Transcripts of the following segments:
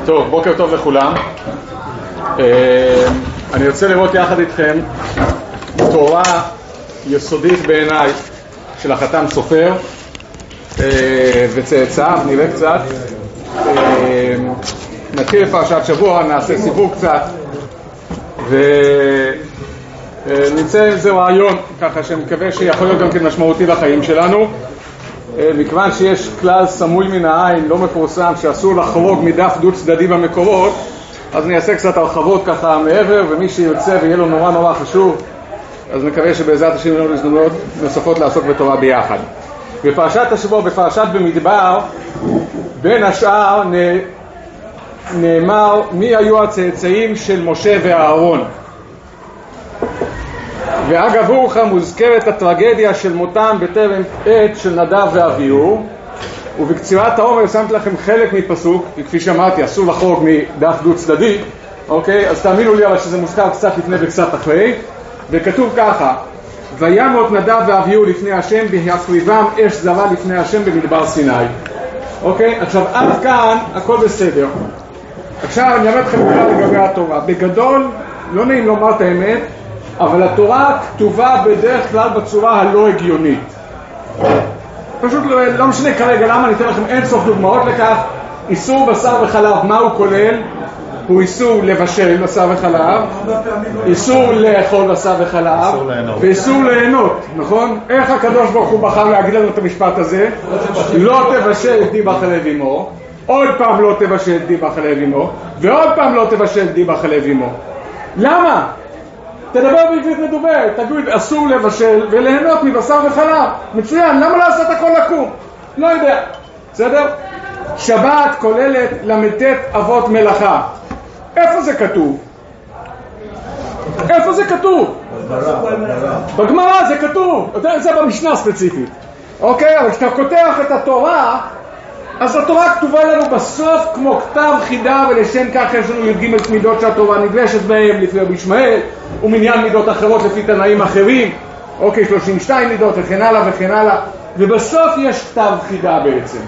טוב, בוקר טוב לכולם. אני רוצה לראות יחד איתכם תורה יסודית בעיניי של החתם סופר וצאצאיו. נראה קצת, נתחיל לפרשת שבוע, נעשה סיבוב קצת ונמצא איזה רעיון ככה שמקווה שיכול להיות גם כן משמעותי לחיים שלנו. מכיוון שיש כלל סמוי מן העין לא מפורסם שאסור לחרוג מדף דו צדדי במקורות, אז אני אעשה קצת הרחבות ככה מעבר, ומי שירצה ויהיה לו נורא חשוב, אז מקווה שבעזרת השם יהיו לנו הזדמנויות נוספות לעסוק בתורה ביחד. בפרשת השבוע, בפרשת במדבר, בין השאר נאמר מי היו הצאצאים של משה ואהרון. ואגב אורחה מוזכרת הטרגדיה של מותם בטרם עת של נדב ואביהו, ובקצירת העומר שמת לכם חלק מפסוק, כפי שאמרתי אסור לחרוג מדף דו צדדי, אוקיי? אז תאמינו לי אבל שזה מוזכר קצת לפני וקצת אחרי, וכתוב ככה: וימות נדב ואביהו לפני השם בהקריבם אש זרה לפני השם במדבר סיני. אוקיי? עכשיו עד כאן הכל בסדר. עכשיו אני אמר לכם כלל לגבי התורה. בגדול לא נעים לומר את האמת, אבל התורה כתובה בדרך כלל בצורה הלא הגיונית. פשוט לא משנה כרגע למה, אני אתן לכם אין סוף דוגמאות לכך. איסור בשר וחלב, מה הוא כולל? הוא איסור לבשל בשר וחלב, איסור לאכול בשר וחלב, ואיסור ליהנות, נכון? איך הקדוש ברוך הוא בחר להגיד לנו את המשפט הזה? לא תבשל את דיבה חלב אמו, עוד פעם לא תבשל את דיבה חלב אמו, ועוד פעם לא תבשל את דיבה חלב אמו. למה? תדבר בעברית מדוברת, תגיד אסור לבשל וליהנות מבשר וחלב. מצוין, למה לעשות הכל לקום? לא יודע, בסדר? שבת כוללת למתת אבות מלאכה. איפה זה כתוב? איפה זה כתוב? בגמרא זה כתוב, זה במשנה ספציפית. אוקיי, אבל כשאתה כותח את התורה, אז התורה כתובה לנו בסוף כמו כתב חידה, ולשם כך יש לנו י"ג מידות שהתורה נדרשת בהם לפי רבי ישמעאל, ומניין מידות אחרות לפי תנאים אחרים, אוקיי, 32 מידות וכן הלאה וכן הלאה, ובסוף יש כתב חידה בעצם.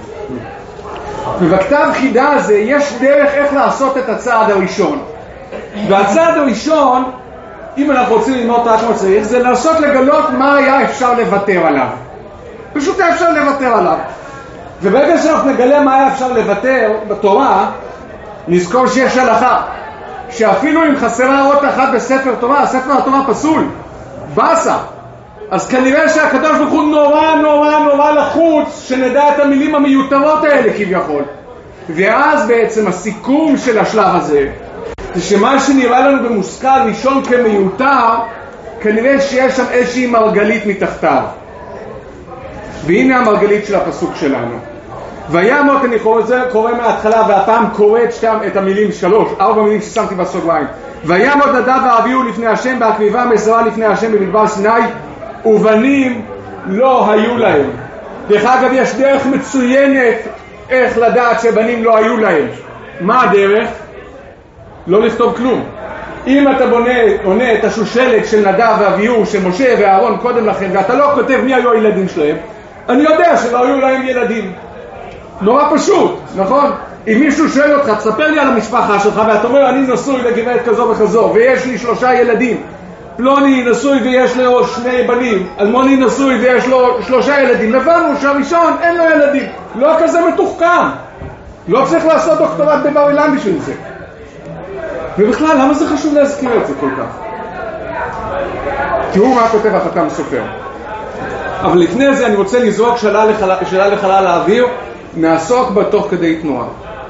ובכתב חידה הזה יש דרך איך לעשות את הצעד הראשון. והצעד הראשון, אם אנחנו רוצים ללמוד רק כמו צריך, זה לנסות לגלות מה היה אפשר לוותר עליו. פשוט היה אפשר לוותר עליו. וברגע שאנחנו נגלה מה היה אפשר לוותר בתורה, נזכור שיש הלכה שאפילו אם חסרה אות אחת בספר תורה, ספר התורה פסול, בסה. אז כנראה שהקדוש ברוך הוא נורא לחוץ שנדע את המילים המיותרות האלה כביכול. ואז בעצם הסיכום של השלב הזה זה שמה שנראה לנו במושכל ראשון כמיותר, כנראה שיש שם איזושהי מרגלית מתחתיו. והנה המרגלית של הפסוק שלנו. וימות, אני קורא מההתחלה והפעם קורא את המילים 4 מילים ששמתי בסוגריים. וימות נדב ואביהו לפני השם בהקריבם אש זרה לפני השם במדבר סיני, ובנים לא היו להם. דרך אגב יש דרך מצוינת איך לדעת שבנים לא היו להם. מה הדרך? לא לכתוב כלום. אם אתה עונה את השושלת של נדב ואביהו, של משה ואהרון קודם לכן, ואתה לא כותב מי היו הילדים שלהם, אני יודע שלא היו להם ילדים. נורא פשוט, נכון? אם מישהו שואל אותך, תספר לי על המשפחה שלך, ואתה אומר אני נשוי לגברת כזו וכזו ויש לי 3 ילדים, פלוני נשוי ויש לו 2 בנים, אלמוני נשוי ויש לו 3 ילדים, הבנו שהראשון אין לו ילדים. לא כזה מתוחכם, לא צריך לעשות דוקטורט בבר אילן בשביל זה. ובכלל למה זה חשוב להזכיר את זה כל כך? תראו מה כותב החתם סופר. אבל לפני זה אני רוצה לזרוק שאלה לחלל האוויר, נעסוק בה תוך כדי תנועה.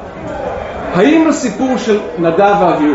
האם הסיפור של נדב ואביהו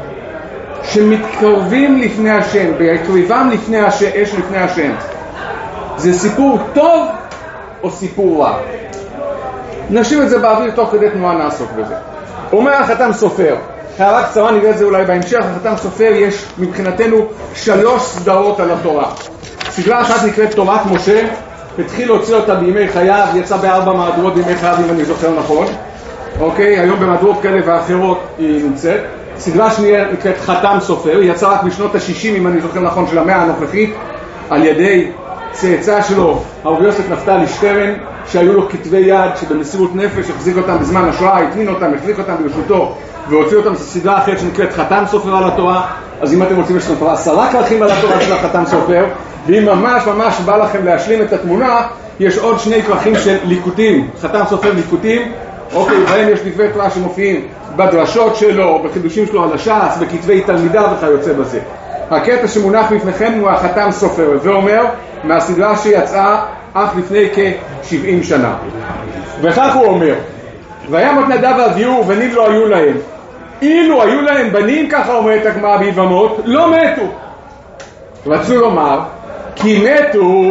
שמתקרבים לפני השם, בהקריבם לפני השם, אש לפני השם, זה סיפור טוב או סיפור רע? נשאיר את זה באוויר, תוך כדי תנועה נעסוק בזה. אומר החתם סופר, הערה קצרה, נראה את זה אולי בהמשך. החתם סופר יש מבחינתנו 3 סדרות על התורה. סדרה אחת נקראת תורת משה, התחיל להוציא אותה בימי חייו, יצא ב4 מהדורות בימי חייו אם אני זוכר נכון. אוקיי, היום במהדורות כאלה ואחרות היא נמצאת. סדרה שנייה נקראת חתם סופר, היא יצאה רק בשנות ה-60 אם אני זוכר נכון של המאה הנוכחית, על ידי צאצא שלו הרב יוסף נפתלי שטרן, שהיו לו כתבי יד שבמסירות נפש החזיק אותם בזמן השואה, הטמין אותם, החזיק אותם ברשותו והוציא אותם סדרה אחרת שנקראת חתם סופר על התורה. אז אם אתם רוצים, יש לכם כבר 10 כרכים על התורה של החתם סופר, ואם ממש ממש בא לכם להשלים את התמונה, יש עוד 2 כרכים של ליקוטים, חתם סופר ליקוטים, אוקיי, בהם יש דברי תורה שמופיעים בדרשות שלו, בחידושים שלו על הש"ס, בכתבי תלמידיו וכיוצא בזה. הקטע שמונח בפניכם הוא החתם סופר, ואומר מהסדרה שיצאה אך לפני כ-70 שנה. וכך הוא אומר, וימות נדב ואביהו בנים לא היו להם. אילו היו להם בנים, ככה אומרת הגמרא ביבמות, לא מתו. רצו לומר, כי מתו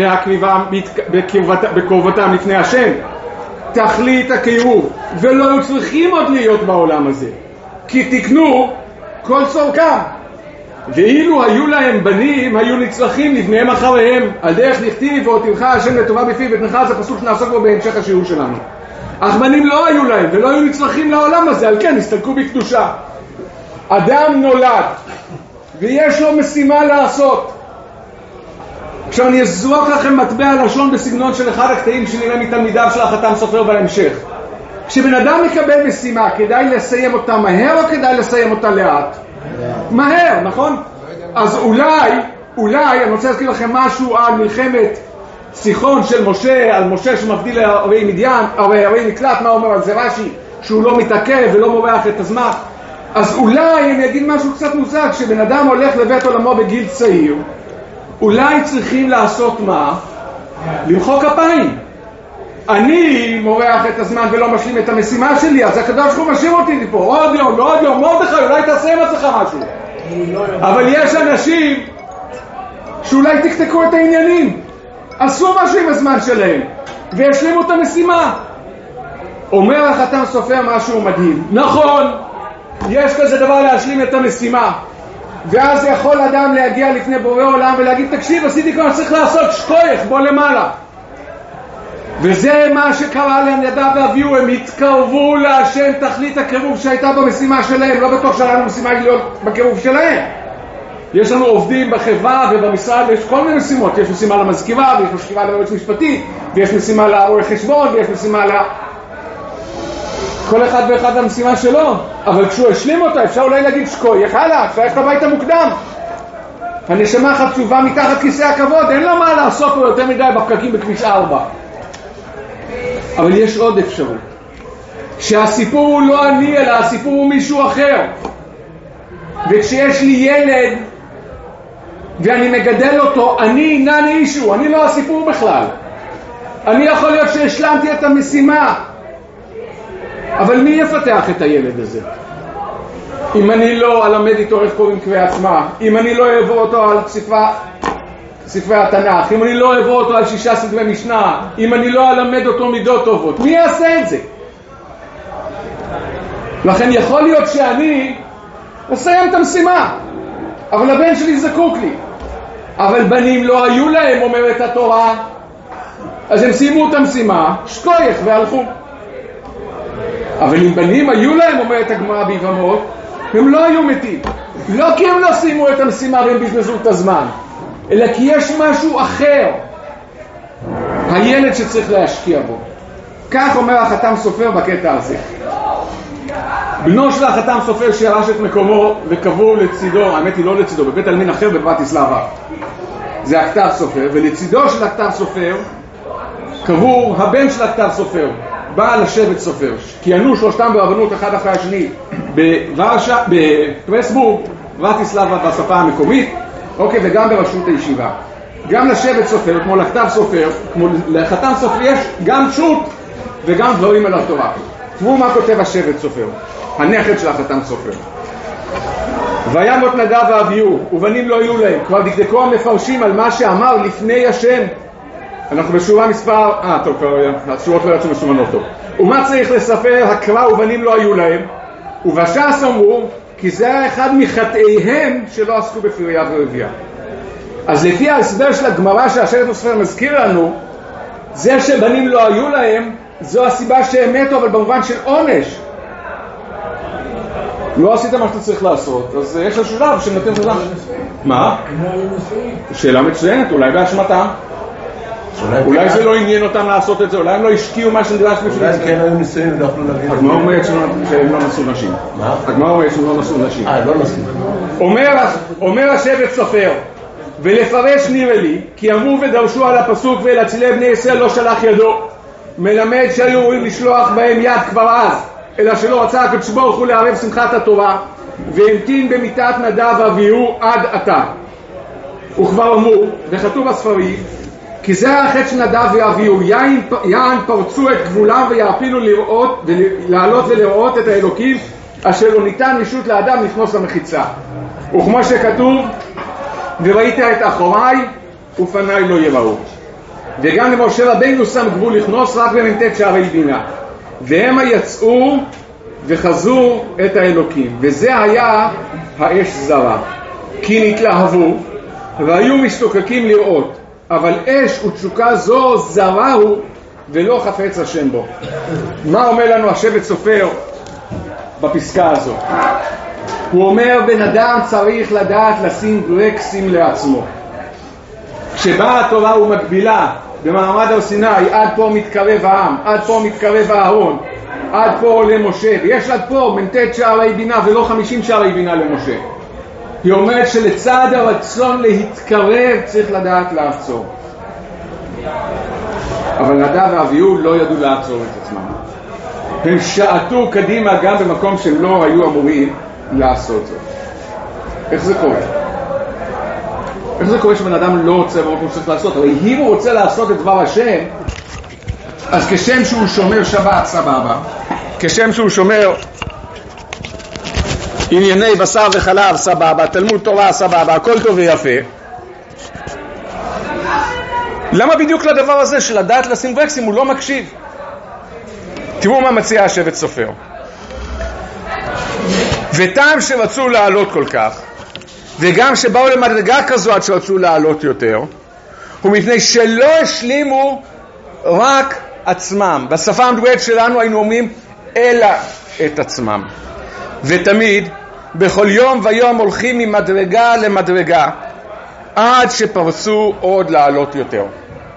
בקרבתם לפני השם, תכלית הקירוב, ולא היו צריכים עוד להיות בעולם הזה, כי תקנו כל צורכם. ואילו היו להם בנים, היו נצרכים לבניהם אחריהם, על דרך לכתיב והותירך השם לטובה בפיו ותנך, זה פסוק שנעסוק בו בהמשך השיעור שלנו. אך בנים לא היו להם ולא היו נצרכים לעולם הזה, על כן הסתלקו בקדושה. אדם נולד ויש לו משימה לעשות. עכשיו אני אזרוק לכם מטבע לשון בסגנון של אחד הקטעים שנראה מתלמידיו של החתם סופר בהמשך. כשבן אדם מקבל משימה, כדאי לסיים אותה מהר או כדאי לסיים אותה לאט? מהר, נכון? אז אולי אני רוצה להזכיר לכם משהו על מלחמת סיחון של משה, על משה שמבדיל ערי מדיין, ערי מקלט. מה אומר על זה רש"י? שהוא לא מתעכב ולא מורח את הזמן. אז אולי אני אגיד משהו קצת מוזר, כשבן אדם הולך לבית עולמו בגיל צעיר, אולי צריכים לעשות מה? למחוא כפיים. אני מורח את הזמן ולא משלים את המשימה שלי, אז הקדוש ברוך הוא משאיר אותי פה עוד יום ועוד יום. מרדכי, אולי תעשה עם עצמך משהו. אבל יש אנשים שאולי תקתקו את העניינים, עשו משהו עם הזמן שלהם והשלימו את המשימה. אומר החתם סופר משהו מדהים. נכון, יש כזה דבר להשלים את המשימה, ואז יכול אדם להגיע לפני בורא עולם ולהגיד, תקשיב, עשיתי כל מה שצריך לעשות, שכוח, בוא למעלה. וזה מה שקרה לנדב ואביהו, הם התקרבו להשם, תכלית הקירוב שהייתה במשימה שלהם. לא בטוח שלנו משימה להיות בקירוב שלהם. יש לנו עובדים בחברה ובמשרד, יש כל מיני משימות. יש משימה למזכירה, ויש משימה ליועץ משפטי, ויש משימה לעורך חשבון, ויש משימה כל אחד ואחד המשימה שלו. אבל כשהוא השלים אותה, אפשר אולי להגיד שקוי, יחלה, אפשר ללכת הביתה מוקדם. הנשמה חצובה מתחת כיסא הכבוד, אין לו מה לעשות לו יותר מדי בפקקים בכביש 4. אבל יש עוד אפשרות, שהסיפור הוא לא אני, אלא הסיפור הוא מישהו אחר. וכשיש לי ילד ואני מגדל אותו, אני אינני אישו, אני לא הסיפור בכלל. אני יכול להיות שהשלמתי את המשימה, אבל מי יפתח את הילד הזה? אם אני לא אלמד איתו איך קוראים קריאת עצמה, אם אני לא אעבור אותו על ספרי התנ"ך, אם אני לא אעבור אותו על 6 ספרי משנה, אם אני לא אלמד אותו מידות טובות, מי יעשה את זה? לכן יכול להיות שאני אסיים את המשימה, אבל הבן שלי זקוק לי. אבל בנים לא היו להם, אומרת התורה, אז הם סיימו את המשימה, שכוח והלכו. אבל אם בנים היו להם, אומרת הגמרא ביבמות, הם לא היו מתים. לא כי הם לא סיימו את המשימה והם בזבזו את הזמן, אלא כי יש משהו אחר, הילד שצריך להשקיע בו. כך אומר החתם סופר בקטע הזה. בנו של החתם סופר שירש את מקומו וקבור לצידו, האמת היא לא לצידו, בבית עלמין אחר בברטיסלבה, זה הכתב סופר, ולצידו של הכתב סופר קבור הבן של הכתב סופר, בעל השבט סופר. כיהנו שלושתם ברבנות אחד אחרי השני בפרסבורג, ברטיסלבה בשפה המקומית, אוקיי, וגם בראשות הישיבה. גם לשבט סופר, כמו לכתב סופר, כמו לחתם סופר, יש גם שו"ת וגם דברים על התורה. תראו מה כותב השבט סופר, הנכד של החתם סופר. וימות נדב ואביהו ובנים לא היו להם. כבר דקדקו המפרשים על מה שאמר לפני השם. אנחנו בשורה מספר, השורות לא יצאו מסומנות טוב. ומה צריך לספר? הקרא ובנים לא היו להם, ובש"ס אמרו כי זה היה אחד מחטאיהם שלא עסקו בפריה ורבייה. אז לפי ההסבר של הגמרא שהשבט סופר מזכיר לנו, זה שבנים לא היו להם זו הסיבה שהם מתו, אבל במובן של עונש. לא עשית מה שאתה צריך לעשות, אז יש השלב שנותן תודה. מה? שאלה מצוינת, אולי באשמתם. אולי זה לא עניין אותם לעשות את זה, אולי הם לא השקיעו מה שנדרש בשביל זה. אולי כן היו ניסויים ולא להגיד. הגמרא אומרת שהם לא נשאו נשים. מה? הגמרא אומרת שהם לא נשאו נשים. לא נשאו. אומר השבט סופר, ולפרש נראה לי, כי אמרו ודרשו על הפסוק ואל אצילי בני ישראל לא שלח ידו, מלמד שהיו רואים לשלוח בהם יד כבר אז, אלא שלא רצה הקדוש ברוך הוא לערב שמחת התורה, והמתין במיתת נדב ואביהו עד עתה. וכבר אמרו, וכתוב בספרים, כי זה החטא של נדב ואביהו, יען פרצו את גבולם ויעפילו לעלות ולראות את האלוקים, אשר לא ניתן רשות לאדם לכנוס למחיצה. וכמו שכתוב, וראית את אחוריי ופניי לא יראו. וגם למשה רבינו שם גבול לכנוס רק במ"ט שערי בינה, והם יצאו וחזו את האלוקים, וזה היה האש זרה, כי נתלהבו והיו משתוקקים לראות, אבל אש ותשוקה זו זרה הוא ולא חפץ השם בו. מה אומר לנו השבט סופר בפסקה הזו? הוא אומר, בן אדם צריך לדעת לשים ברקסים לעצמו. כשבאה התורה ומגבילה במעמד הר סיני, עד פה מתקרב העם, עד פה מתקרב הארון, עד פה עולה משה, ויש עד פה מ"ט שערי בינה ולא 50 שערי בינה למשה. היא אומרת שלצד הרצון להתקרב צריך לדעת לעצור. אבל נדב ואביהו לא ידעו לעצור את עצמם. הם שעטו קדימה גם במקום שהם לא היו אמורים לעשות זאת. איך זה קורה? איך זה קורה שבן אדם לא רוצה במקום שצריך לעשות? אבל אם הוא רוצה לעשות את דבר השם, אז כשם שהוא שומר שבת סבבה, כשם שהוא שומר ענייני בשר וחלב סבבה, תלמוד תורה סבבה, הכל טוב ויפה, למה בדיוק לדבר הזה של לדעת לשים ברקסים הוא לא מקשיב? תראו מה מציע השבט סופר. וטעם שרצו לעלות כל כך, וגם שבאו למדרגה כזו עד שרצו לעלות יותר, ומפני שלא השלימו רק עצמם. בשפה המדוברת שלנו היינו אומרים אלא את עצמם. ותמיד בכל יום ויום הולכים ממדרגה למדרגה עד שפרצו עוד לעלות יותר.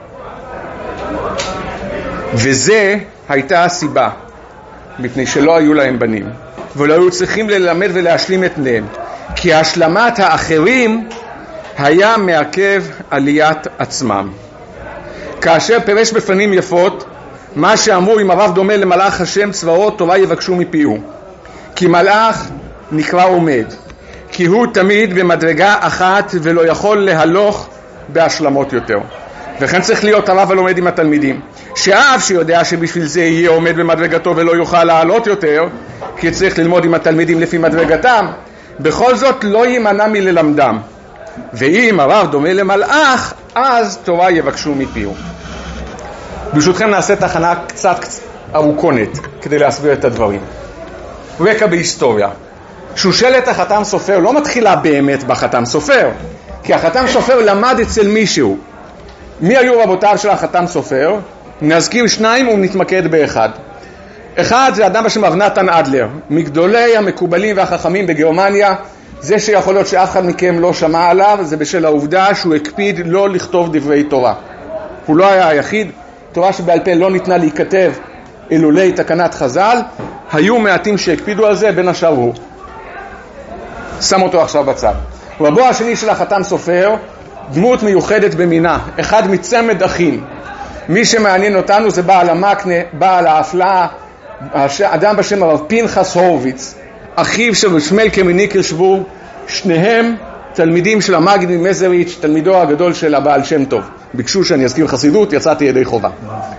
וזה הייתה הסיבה, מפני שלא היו להם בנים ולא היו צריכים ללמד ולהשלים את בניהם, כי השלמת האחרים היה מעכב עליית עצמם. כאשר פרש בפנים יפות מה שאמרו, אם הרב דומה למלאך השם צבאות תורה יבקשו מפיהו, כי מלאך נקרא עומד, כי הוא תמיד במדרגה אחת ולא יכול להלוך בהשלמות יותר. וכן צריך להיות הרב הלומד עם התלמידים, שאף שיודע שבשביל זה יהיה עומד במדרגתו ולא יוכל לעלות יותר, כי צריך ללמוד עם התלמידים לפי מדרגתם, בכל זאת לא יימנע מללמדם. ואם הרב דומה למלאך, אז תורה יבקשו מפיהו. ברשותכם נעשה תחנה קצת ארוכונת כדי להסביר את הדברים. רקע בהיסטוריה. שושלת החתם סופר לא מתחילה באמת בחתם סופר, כי החתם סופר למד אצל מישהו. מי היו רבותיו של החתם סופר? נזכיר שניים ונתמקד באחד. אחד זה אדם בשם רב נתן אדלר, מגדולי המקובלים והחכמים בגרמניה. זה שיכול להיות שאף אחד מכם לא שמע עליו, זה בשל העובדה שהוא הקפיד לא לכתוב דברי תורה. הוא לא היה היחיד. תורה שבעל פה לא ניתנה להיכתב אילולי תקנת חז"ל, היו מעטים שהקפידו על זה, בין השאר הוא. שם אותו עכשיו בצד. רבו השני של החתם סופר, דמות מיוחדת במינה, אחד מצמד אחים. מי שמעניין אותנו זה בעל המקנה, בעל ההפלאה, אדם בשם הרב פנחס הורוביץ, אחיו של שמואל קמניקרשבורג, שניהם תלמידים של המגיד ממזריץ', תלמידו הגדול של הבעל שם טוב. ביקשו שאני אזכיר חסידות, יצאתי ידי חובה.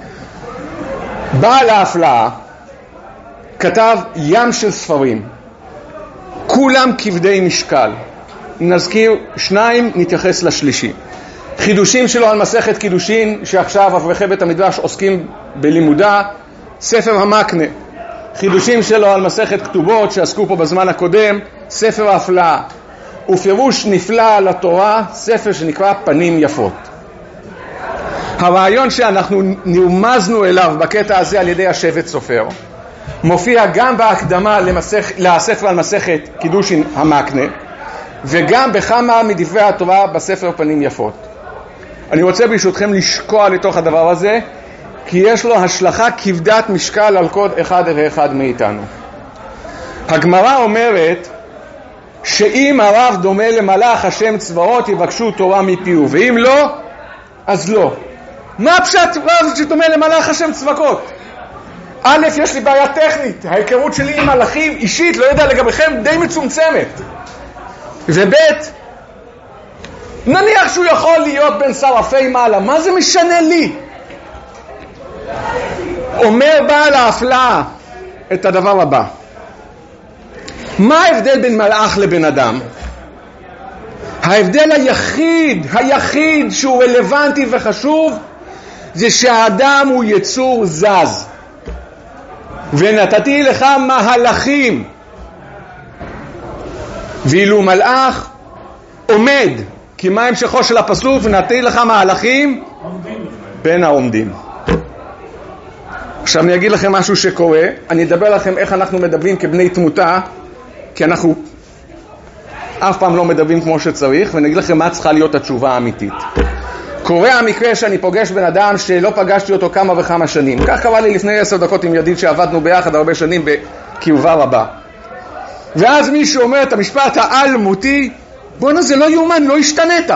בעל ההפלאה כתב ים של ספרים, כולם כבדי משקל. נזכיר שניים, נתייחס לשלישי. חידושים שלו על מסכת קידושין, שעכשיו אברכי בית המדרש עוסקים בלימודה, ספר המקנה. חידושים שלו על מסכת כתובות שעסקו פה בזמן הקודם, ספר ההפלאה. ופירוש נפלא על התורה, ספר שנקרא פנים יפות. הרעיון שאנחנו נרמזנו אליו בקטע הזה על ידי השבט סופר, מופיע גם בהקדמה לספר על מסכת קידושין המקנה, וגם בכמה מדברי התורה בספר פנים יפות. אני רוצה ברשותכם לשקוע לתוך הדבר הזה, כי יש לו השלכה כבדת משקל על כל אחד ואחד מאיתנו. הגמרא אומרת שאם הרב דומה למלאך השם צבאות יבקשו תורה מפיהו, ואם לא, אז לא. מה הפשט רב שדומה למלאך השם צבאות? א', יש לי בעיה טכנית, ההיכרות שלי עם מלאכים אישית, לא יודע לגביכם, די מצומצמת. וב', נניח שהוא יכול להיות בין שרפי מעלה, מה זה משנה לי? אומר בעל ההפלאה את הדבר הבא: מה ההבדל בין מלאך לבן אדם? ההבדל היחיד שהוא רלוונטי וחשוב זה שהאדם הוא יצור זז, ונתתי לך מהלכים, ואילו מלאך עומד. כי מה המשכו של הפסוק? ונתתי לך מהלכים בין העומדים. עכשיו אני אגיד לכם משהו שקורה, אני אדבר לכם איך אנחנו מדברים כבני תמותה, כי אנחנו אף פעם לא מדברים כמו שצריך, ואני אגיד לכם מה צריכה להיות התשובה האמיתית. קורה המקרה שאני פוגש בן אדם שלא פגשתי אותו כמה וכמה שנים. כך קרה לי לפני 10 דקות עם ידיד שעבדנו ביחד הרבה שנים בקרבה רבה. ואז מישהו אומר את המשפט העל-מותי, בוא'נה, זה לא יאומן, לא השתנית.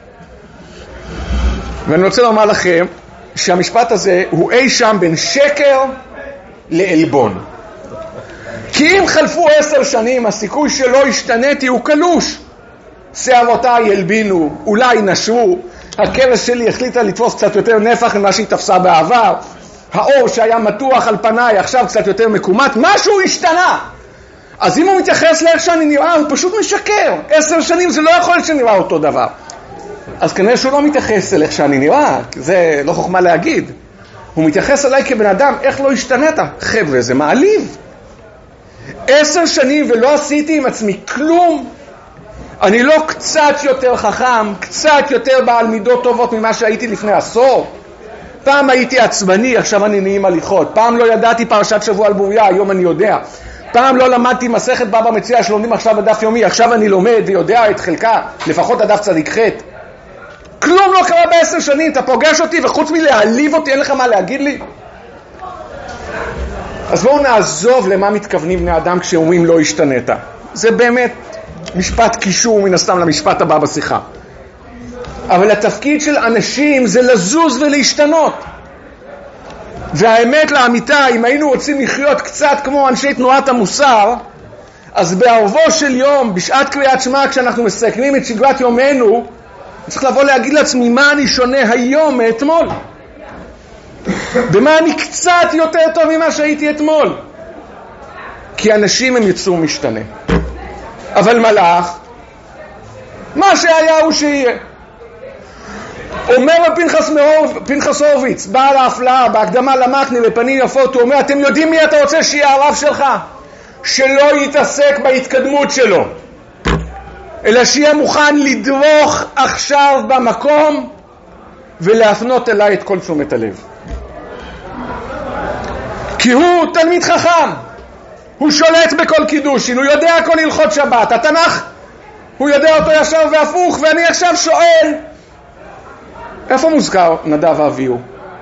ואני רוצה לומר לכם שהמשפט הזה הוא אי שם בין שקר לאלבון. כי אם חלפו 10 שנים, הסיכוי שלא השתניתי הוא קלוש. שערותיי ילבינו, אולי נשרו, הכרס שלי החליטה לתפוס קצת יותר נפח ממה שהיא תפסה בעבר, האור שהיה מתוח על פניי עכשיו קצת יותר מקומט, משהו השתנה. אז אם הוא מתייחס לאיך שאני נראה, הוא פשוט משקר. 10 שנים זה לא יכול להיות שנראה אותו דבר. אז כנראה שהוא לא מתייחס אל איך שאני נראה, זה לא חוכמה להגיד. הוא מתייחס אליי כבן אדם, איך לא השתנית? חבר'ה, זה מעליב. 10 שנים ולא עשיתי עם עצמי כלום. אני לא קצת יותר חכם, קצת יותר בעל מידות טובות ממה שהייתי לפני עשור. פעם הייתי עצבני, עכשיו אני נעים הליכות. פעם לא ידעתי פרשת שבוע על בוריה, היום אני יודע. פעם לא למדתי מסכת בבא מציעא שלומדים עכשיו בדף יומי, עכשיו אני לומד ויודע את חלקה, לפחות הדף צדיק ח'. כלום לא קרה ב10 שנים, אתה פוגש אותי וחוץ מלהעליב אותי אין לך מה להגיד לי? אז בואו נעזוב למה מתכוונים בני אדם כשאומרים לא השתנית. זה באמת משפט קישור מן הסתם למשפט הבא בשיחה. אבל התפקיד של אנשים זה לזוז ולהשתנות. והאמת לאמיתה, אם היינו רוצים לחיות קצת כמו אנשי תנועת המוסר, אז בערבו של יום, בשעת קריאת שמע, כשאנחנו מסכמים את שגרת יומנו, צריך לבוא להגיד לעצמי מה אני שונה היום מאתמול. במה אני קצת יותר טוב ממה שהייתי אתמול. כי אנשים הם יצור משתנה. אבל מלאך, מה שהיה הוא שיהיה. אומר פנחס הורוביץ, בעל ההפלאה, בהקדמה למתנה בפנים יפות, הוא אומר, אתם יודעים מי אתה רוצה שיהיה הרב שלך? שלא יתעסק בהתקדמות שלו, אלא שיהיה מוכן לדרוך עכשיו במקום ולהפנות אליי את כל תשומת הלב. כי הוא תלמיד חכם, הוא שולט בכל קידושין, הוא יודע כל הלכות שבת, התנ"ך הוא יודע אותו ישר והפוך. ואני עכשיו שואל, איפה מוזכר נדב ואביהו?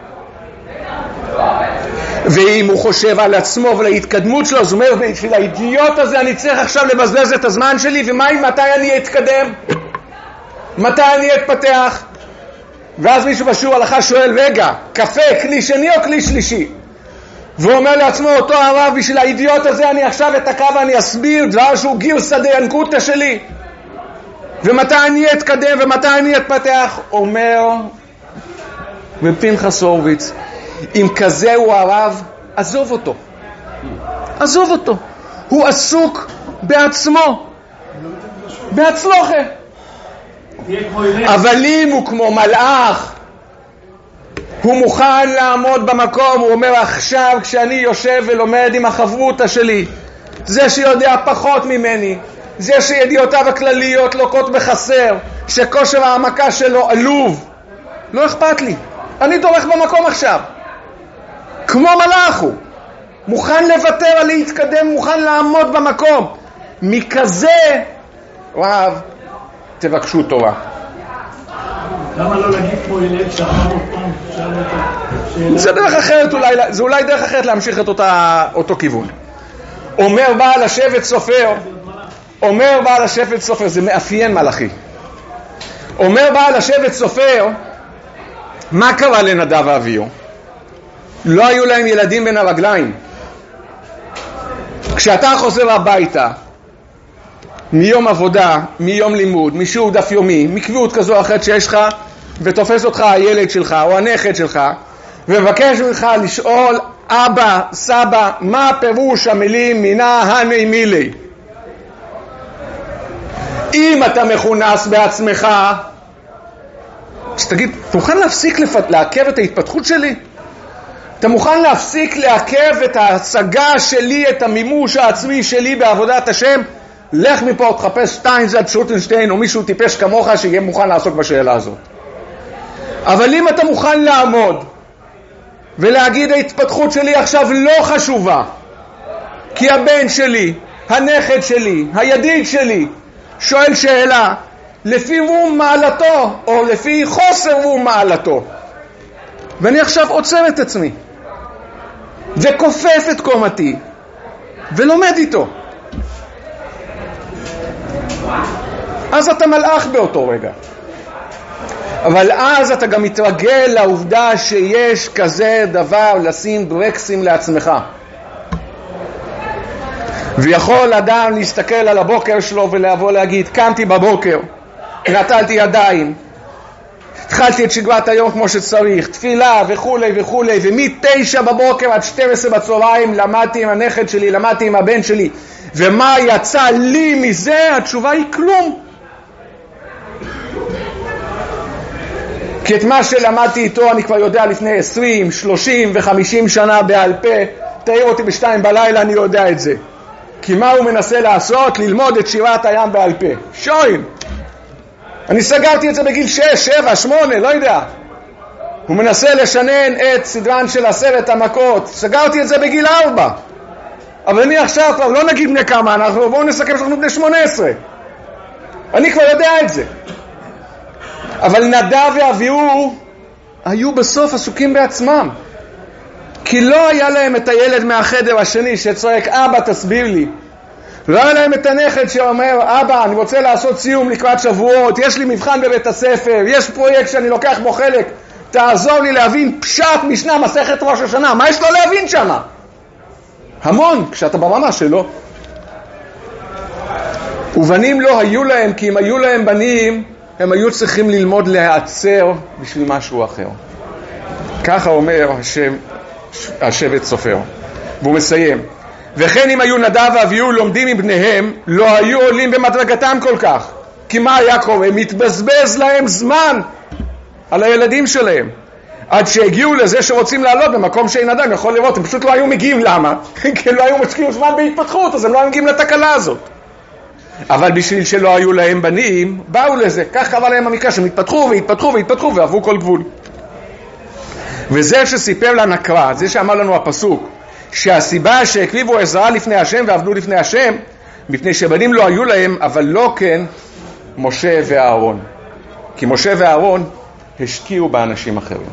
ואם הוא חושב על עצמו ולהתקדמות שלו, אז הוא אומר, בשביל האידיוט הזה אני צריך עכשיו לבזבז את הזמן שלי, מתי אני אתקדם? מתי אני אתפתח? ואז מישהו בשיעור הלכה שואל, רגע, קפה, כלי שני או כלי שלישי? והוא אומר לעצמו, אותו הרב, בשביל האידיוט הזה אני עכשיו אתקע ואני אסביר דבר שהוא גרסא דינקותא שלי. ומתי אני אתקדם ומתי אני אתפתח? אומר פנחס הורוביץ, אם כזה הוא הרב, עזוב אותו. עזוב אותו. הוא עסוק בעצמו. בהצלחה. אבל אם הוא כמו מלאך, הוא מוכן לעמוד במקום, הוא אומר עכשיו כשאני יושב ולומד עם החברותא שלי, זה שיודע פחות ממני, זה שידיעותיו הכלליות לוקות בחסר, שכושר העמקה שלו עלוב, לא אכפת לי, אני דורך במקום עכשיו. כמו מלאך הוא מוכן לוותר על להתקדם, מוכן לעמוד במקום. מכזה רב תבקשו תורה. למה לא להגיד כמו ילד שאמר עוד פעם? זה דרך אחרת, זה אולי דרך אחרת להמשיך את אותו כיוון. אומר בעל השבט סופר, זה מאפיין מלאכי. אומר בעל השבט סופר, מה קרה לנדב ואביהו? לא היו להם ילדים בין הרגליים. כשאתה חוזר הביתה, מיום עבודה, מיום לימוד, משיעור דף יומי, מקביעות כזו או אחרת שיש לך, ותופס אותך הילד שלך או הנכד שלך, ומבקש ממך לשאול, אבא, סבא, מה פירוש המילים מינה הני מילי? אם אתה מכונס בעצמך, שתגיד, אתה מוכן להפסיק לעכב את ההתפתחות שלי? אתה מוכן להפסיק לעכב את ההשגה שלי, את המימוש העצמי שלי בעבודת השם? לך מפה, תחפש שטיינזלד, שוטנשטיין או מישהו טיפש כמוך שיהיה מוכן לעסוק בשאלה הזאת. אבל אם אתה מוכן לעמוד ולהגיד ההתפתחות שלי עכשיו לא חשובה, כי הבן שלי, הנכד שלי, הידיד שלי שואל שאלה לפי רום מעלתו או לפי חוסר רום מעלתו, ואני עכשיו עוצר את עצמי וכופף את קומתי ולומד איתו, אז אתה מלאך באותו רגע. אבל אז אתה גם מתרגל לעובדה שיש כזה דבר לשים ברקסים לעצמך. ויכול אדם להסתכל על הבוקר שלו ולבוא להגיד, קמתי בבוקר, נטלתי ידיים, התחלתי את שגרת היום כמו שצריך, תפילה וכו' וכו', ומ-9 בבוקר עד 12 בצהריים למדתי עם הנכד שלי, למדתי עם הבן שלי, ומה יצא לי מזה? התשובה היא כלום. כי את מה שלמדתי איתו אני כבר יודע לפני 20, 30 ו-50 שנה בעל פה. תאיר אותי ב2 בלילה, אני יודע את זה. כי מה הוא מנסה לעשות? ללמוד את שירת הים בעל פה. שוין. אני סגרתי את זה בגיל 6, 7, 8, לא יודע. הוא מנסה לשנן את סדרן של 10 המכות. סגרתי את זה בגיל 4. אבל אני עכשיו כבר לא נגיד בני כמה אנחנו, בואו נסכם שאנחנו בני 18. אני כבר יודע את זה. אבל נדב ואביהו היו בסוף עסוקים בעצמם, כי לא היה להם את הילד מהחדר השני שצועק אבא תסביר לי, לא היה להם את הנכד שאומר אבא אני רוצה לעשות סיום לקראת שבועות, יש לי מבחן בבית הספר, יש פרויקט שאני לוקח בו חלק, תעזור לי להבין פשט משנה מסכת ראש השנה. מה יש לו להבין שם? המון, כשאתה ברמה שלו. ובנים לא היו להם, כי אם היו להם בנים הם היו צריכים ללמוד להיעצר בשביל משהו אחר. ככה אומר השבט סופר. והוא מסיים, וכן אם היו נדב ואביהו לומדים עם בניהם, לא היו עולים במדרגתם כל כך. כי מה היה קורה? מתבזבז להם זמן על הילדים שלהם, עד שהגיעו לזה שרוצים לעלות במקום שאין אדם יכול לראות. הם פשוט לא היו מגיעים. למה? כי לא היו משקיעים זמן בהתפתחות, אז הם לא היו מגיעים לתקלה הזאת. אבל בשביל שלא היו להם בנים, באו לזה. כך קרה להם המקרה, שהם התפתחו והתפתחו והתפתחו ועברו כל גבול. וזה שסיפר לנקרא, זה שאמר לנו הפסוק, שהסיבה שהקריבו עזרה לפני השם ועבדו לפני השם, מפני שבנים לא היו להם, אבל לא כן משה ואהרון. כי משה ואהרון השקיעו באנשים אחרים.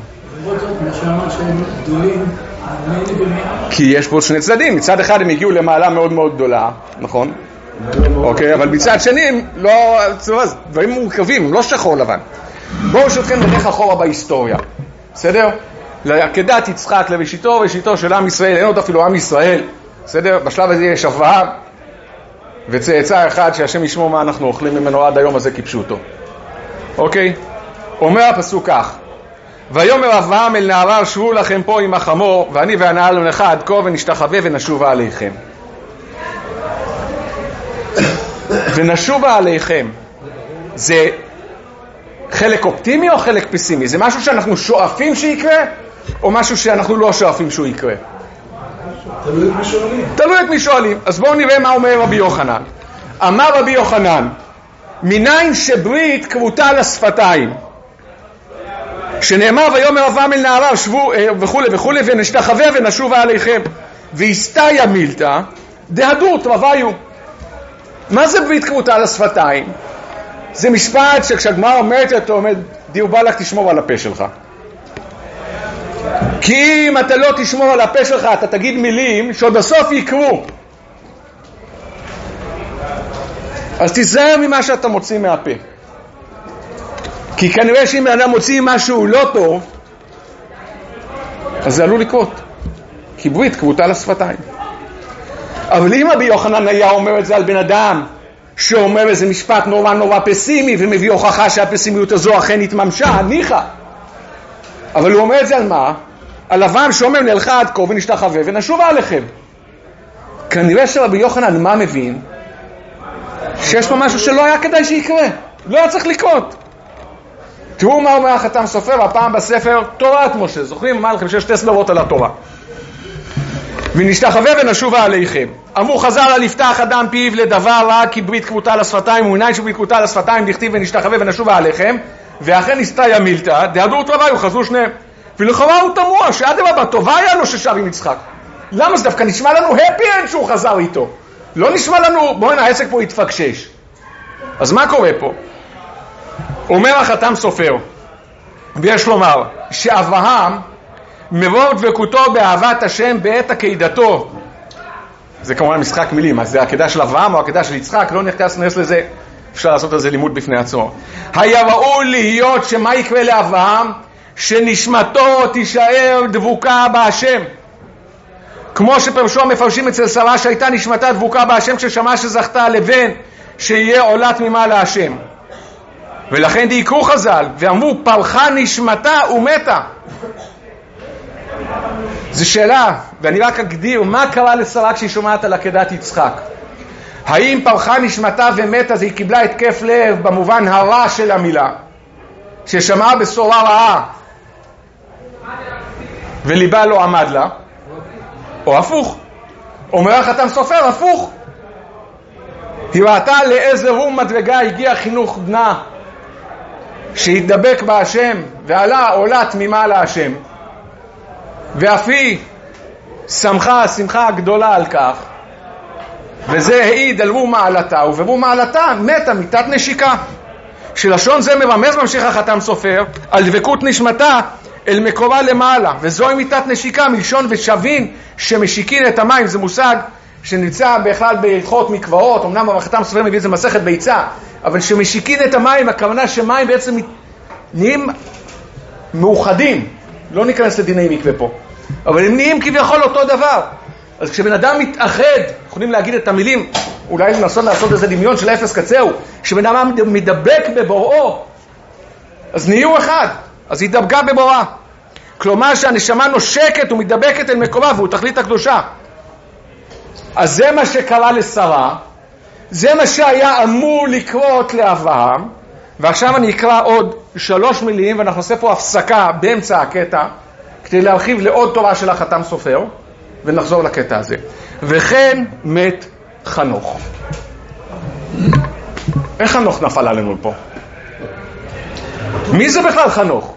כי יש פה שני צדדים. מצד אחד הם הגיעו למעלה מאוד מאוד גדולה, נכון? אוקיי, אבל מצד שני הם לא, דברים מורכבים, הם לא שחור לבן. בואו שותכם נלך אחורה בהיסטוריה, בסדר? לעקדת יצחק לראשיתו, ראשיתו של עם ישראל, אין עוד אפילו עם ישראל, בסדר? בשלב הזה יש אברהם וצאצא אחד שהשם ישמור מה אנחנו אוכלים ממנו עד היום הזה כפשוטו. אוקיי? אומר הפסוק כך, ויאמר אברהם אל נעריו שבו לכם פה עם החמור, ואני והנער אחד כה ונשתחווה ונשובה עליכם. ונשובה עליכם זה חלק אופטימי או חלק פסימי? זה משהו שאנחנו שואפים שיקרה או משהו שאנחנו לא שואפים שהוא יקרה? תלוי את מי שואלים. תלוי את מי שואלים. אז בואו נראה מה אומר רבי יוחנן. אמר רבי יוחנן, מניין שברית כרותה לשפתיים, שנאמר ויאמר אברהם אל נעריו שבו וכו' וכו' ונשתחווה ונשובה עליכם, והסתיה מילתא דהדות רוויו. מה זה ברית כרותה לשפתיים? זה משפט שכשהגמרא אומרת אתה עומד, דיר באלק תשמור על הפה שלך. כי אם אתה לא תשמור על הפה שלך, אתה תגיד מילים שעוד בסוף יקרו. אז תיזהר ממה שאתה מוציא מהפה. כי כנראה שאם אדם מוציא משהו לא טוב, אז זה עלול לקרות. כי ברית כרותה על השפתיים. אבל אם רבי יוחנן היה אומר את זה על בן אדם, שאומר איזה משפט נורא נורא פסימי, ומביא הוכחה שהפסימיות הזו אכן התממשה, ניחא. אבל הוא אומר את זה על מה? על אברהם שאומר נלכה עד כה ונשתחווה ונשובה עליכם. כנראה שרבי יוחנן מה מבין? שיש פה משהו שלא היה כדאי שיקרה. לא היה צריך לקרות. תראו מה אומר החתם סופר, הפעם בספר תורת משה. זוכרים? אמר לכם שיש 2 סברות על התורה. ונשתחווה ונשובה עליכם. אמרו חז"ל על יפתח אדם פיו לדבר רע כי ברית כרותה על השפתיים, ומניין שברית כרותה על השפתיים דכתיב ונשתחווה ונשובה עליכם, ואכן נסתיה מילתא דהדור רבי וחזרו שניהם. ולכאורה הוא תמוה שאדרבה טובה היה לו ששב עם יצחק. למה זה דווקא נשמע לנו happy end שהוא חזר איתו? לא נשמע לנו בואי העסק פה יתפקשש. אז מה קורה פה? אומר החתם סופר, ויש לומר שאברהם מרוב דבקותו באהבת השם בעת עקדתו, זה כמובן משחק מילים, אז זה עקדה של אברהם או עקדה של יצחק, לא נכנס לזה, אפשר לעשות על זה לימוד בפני עצמו. היה ראוי להיות שמה יקרה לאברהם? שנשמתו תישאר דבוקה בהשם, כמו שפרשו המפרשים אצל שרה שהייתה נשמתה דבוקה בהשם כששמעה שזכתה לבן שיהיה עולה תמימה להשם. ולכן דייקרו חז"ל ואמרו פרחה נשמתה ומתה. זו שאלה, ואני רק אגדיר מה קרה לשרה כשהיא שומעת על עקדת יצחק. האם פרחה נשמתה ומתה זה היא קיבלה התקף לב במובן הרע של המילה, ששמעה בשורה רעה וליבה לא עמד לה, או הפוך? אומר החתם סופר הפוך. היא ראתה לאיזה רום מדרגה הגיע חינוך בנה שהתדבק בהשם ועלה עולה תמימה להשם, ואף היא שמחה גדולה על כך, וזה העיד על רום מעלתה, וברום מעלתה מתה מיתת נשיקה, שלשון זה מרמז ממשיך החתם סופר על דבקות נשמתה אל מקורה למעלה, וזוהי מיתת נשיקה מלשון ושבין שמשיקין את המים. זה מושג שנמצא בכלל בהלכות מקוואות, אמנם החתם סופר מביא את זה מסכת ביצה, אבל שמשיקין את המים הכוונה שמים בעצם נהיים מאוחדים. לא ניכנס לדיני מקווה פה, אבל הם נהיים כביכול אותו דבר. אז כשבן אדם מתאחד, יכולים להגיד את המילים, אולי לנסות לעשות איזה דמיון של אפס קצהו, כשבן אדם מדבק בבוראו, אז נהיו אחד, אז היא דבקה בבוראה. כלומר שהנשמה נושקת ומדבקת אל מקורה, והוא תכלית הקדושה. אז זה מה שקרה לשרה, זה מה שהיה אמור לקרות לאברהם. ועכשיו אני אקרא עוד 3 מילים, ואנחנו נעשה פה הפסקה באמצע הקטע, כדי להרחיב לעוד תורה של החתם סופר, ונחזור לקטע הזה. וכן מת חנוך. איך חנוך נפל עלינו פה? מי זה בכלל חנוך?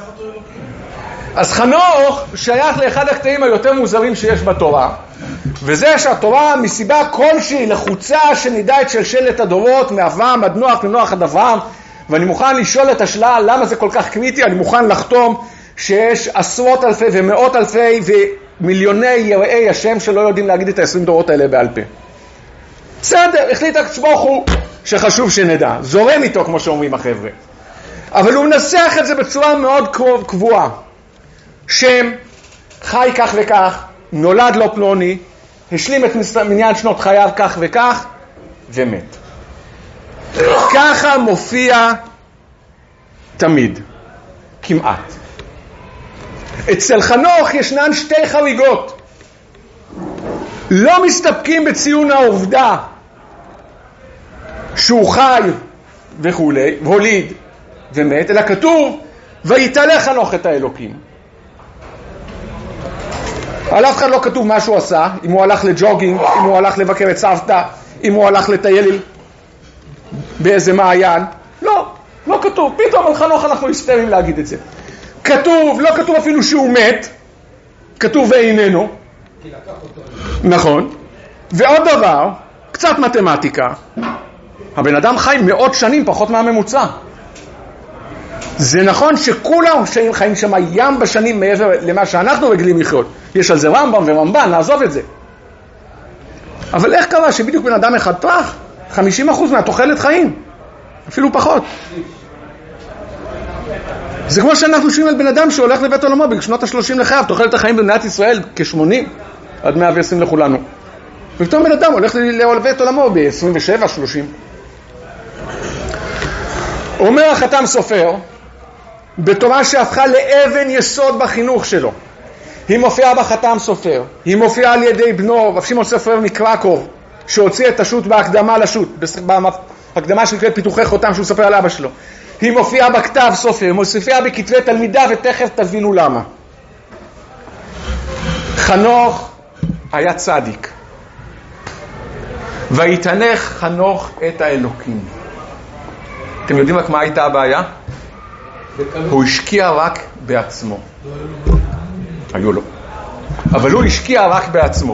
אז חנוך שייך לאחד הקטעים היותר מוזרים שיש בתורה, וזה שהתורה מסיבה כלשהי לחוצה שנדע את שלשלת הדורות מאברהם עד נוח לנוח עד אברהם. ואני מוכן לשאול את השאלה למה זה כל כך קריטי. אני מוכן לחתום שיש עשרות אלפי ומאות אלפי ומיליוני יראי השם שלא יודעים להגיד את 20 דורות האלה בעל פה. בסדר, החליט הקדוש הוא שחשוב שנדע, זורם איתו כמו שאומרים החבר'ה, אבל הוא מנסח את זה בצורה מאוד קבועה. שם חי כך וכך, נולד לו פלוני, השלים את מניין שנות חייו כך וכך ומת. ככה מופיע תמיד, כמעט. אצל חנוך ישנן 2 חריגות. לא מסתפקים בציון העובדה שהוא חי וכולי, והוליד ומת, אלא כתוב ויתעלה חנוך את האלוקים. על אף אחד לא כתוב מה שהוא עשה, אם הוא הלך לג'וגינג, אם הוא הלך לבקר את סבתא, אם הוא הלך לטייל באיזה מעיין. לא כתוב. פתאום על חנוך אנחנו מסתרים להגיד את זה. כתוב, לא כתוב אפילו שהוא מת, כתוב ואיננו. נכון. ועוד דבר, קצת מתמטיקה. הבן אדם חי 100 שנים פחות מהממוצע. זה נכון שכולם חיים שם ים בשנים מעבר למה שאנחנו רגילים לחיות. יש על זה רמב"ם ורמב"ן, נעזוב את זה. אבל איך קרה שבדיוק בן אדם אחד פח? 50% מהתוחלת חיים, אפילו פחות. זה כמו שאנחנו שומעים על בן אדם שהולך לבית עולמו בשנות ה-30 לחייו, תוחלת החיים במדינת ישראל כ-80 עד 120 לכולנו. ופתאום בן אדם הולך לבית עולמו ב-27-30. אומר החתם סופר, בתורה שהפכה לאבן יסוד בחינוך שלו. היא מופיעה בחתם סופר, היא מופיעה על ידי בנו, רב שמעון סופר מקרקוב, שהוציא את השו"ת בהקדמה לשו"ת, בהקדמה שנקראת פיתוחי חותם שהוא סופר על אבא שלו. היא מופיעה בכתב סופר, היא מופיעה בכתבי תלמידה, ותכף תבינו למה. חנוך היה צדיק, ויתנך חנוך את האלוקים. אתם יודעים רק מה הייתה הבעיה? הוא השקיע רק בעצמו. היו לו. אבל הוא השקיע רק בעצמו.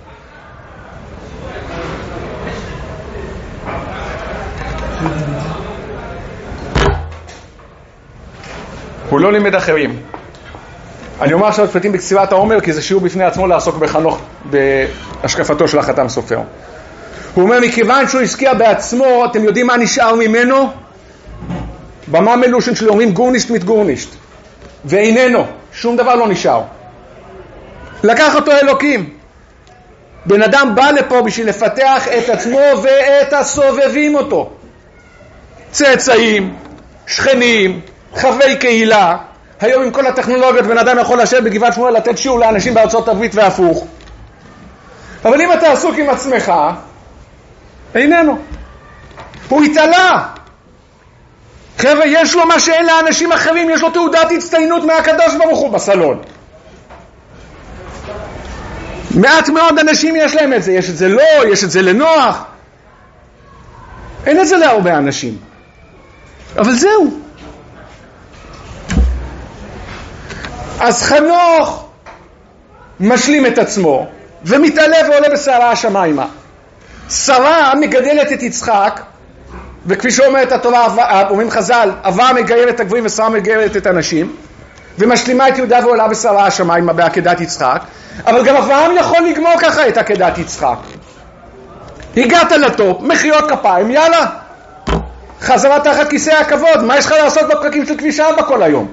הוא לא לימד אחרים. אני אומר עכשיו פרטים בקצירת העומר, כי זה שיעור בפני עצמו לעסוק בחנוך, בהשקפתו של החתם סופר. הוא אומר, מכיוון שהוא השקיע בעצמו, אתם יודעים מה נשאר ממנו? במה מלושן שלו אומרים גורנישט mit גורנישט. ואיננו, שום דבר לא נשאר. לקח אותו אלוקים. בן אדם בא לפה בשביל לפתח את עצמו ואת הסובבים אותו. צאצאים, שכנים, חברי קהילה. היום עם כל הטכנולוגיות בן אדם יכול לשבת בגבעת שמואל לתת שיעור לאנשים בארצות הברית והפוך. אבל אם אתה עסוק עם עצמך, איננו. הוא התעלה. חבר'ה, יש לו מה שאין לאנשים אחרים, יש לו תעודת הצטיינות מהקדוש ברוך הוא בסלון. מעט מאוד אנשים יש להם את זה, יש את זה לא, יש את זה לנוח. אין את זה להרבה אנשים. אבל זהו. אז חנוך משלים את עצמו, ומתעלה ועולה בסערה השמיימה. שרה מגדלת את יצחק, וכפי שאומרת התורה, אומרים חז"ל, אברהם מגייר את הגברים ושרה מגיירת את הנשים, ומשלימה את יהודה ועולה בסערה השמיימה בעקדת יצחק. אבל גם אברהם יכול לגמור ככה את עקדת יצחק. הגעת לטופ, מחיאות כפיים, יאללה, חזרה תחת כיסא הכבוד. מה יש לך לעשות בפרקים של כביש 4 כל היום?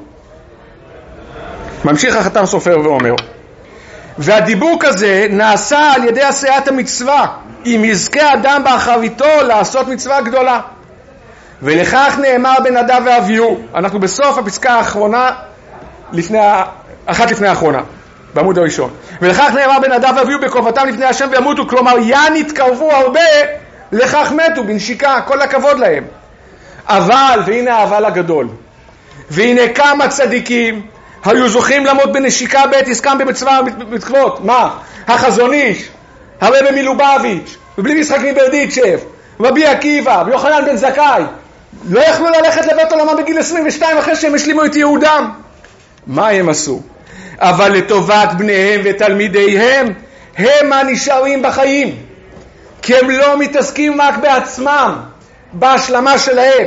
ממשיך החתם סופר ואומר, והדיבור כזה נעשה על ידי עשיית המצווה, אם יזכה אדם באחריתו לעשות מצווה גדולה. ולכך נאמר בנדב ואביהו. אנחנו בסוף הפסקה האחרונה, אחת לפני האחרונה, בעמוד הראשון. ולכך נאמר בנדב ואביהו בקרבתם לפני השם וימותו, כלומר התקרבו הרבה, לכך מתו בנשיקה, כל הכבוד להם. אבל, והנה האבל הגדול, והנה כמה צדיקים היו זוכים למות בנשיקה בעת עסקם במצווה ובמצוות. מה? החזון איש, הרבי מלובביץ', ובלי משחק מברדיצ'ב, רבי עקיבא, ויוחנן בן זכאי, לא יכלו ללכת לבית עולמם בגיל 22 אחרי שהם השלימו את יהודם. מה הם עשו? אבל לטובת בניהם ותלמידיהם הם הנשארים בחיים, כי הם לא מתעסקים רק בעצמם, בהשלמה שלהם,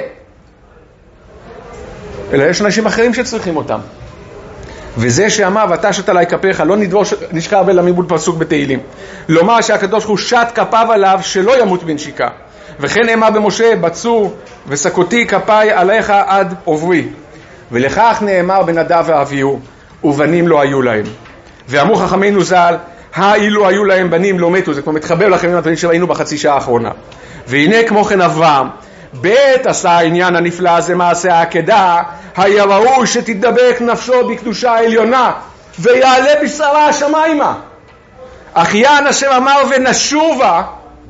אלא יש אנשים אחרים שצריכים אותם. וזה שאמר ותשת עלי כפיך, לא נשקע הרבה למימוד פסוק בתהילים, לומר שהקדוש הוא שת כפיו עליו שלא ימות בנשיקה. וכן נאמר במשה, בצור וסקותי כפיי עליך עד עוברי. ולכך נאמר בנדב ואביהו, ובנים לא היו להם. ואמרו חכמינו ז"ל, אילו היו להם בנים לא מתו. זה כבר מתחבר לכם עם הדברים שראינו בחצי שעה האחרונה. והנה כמו כן אברהם, בעת עשה העניין הנפלא הזה מעשה העקדה, היה ראוי שתדבק נפשו בקדושה העליונה ויעלה בשערה השמיימה. אך יען השם אמר ונשובה,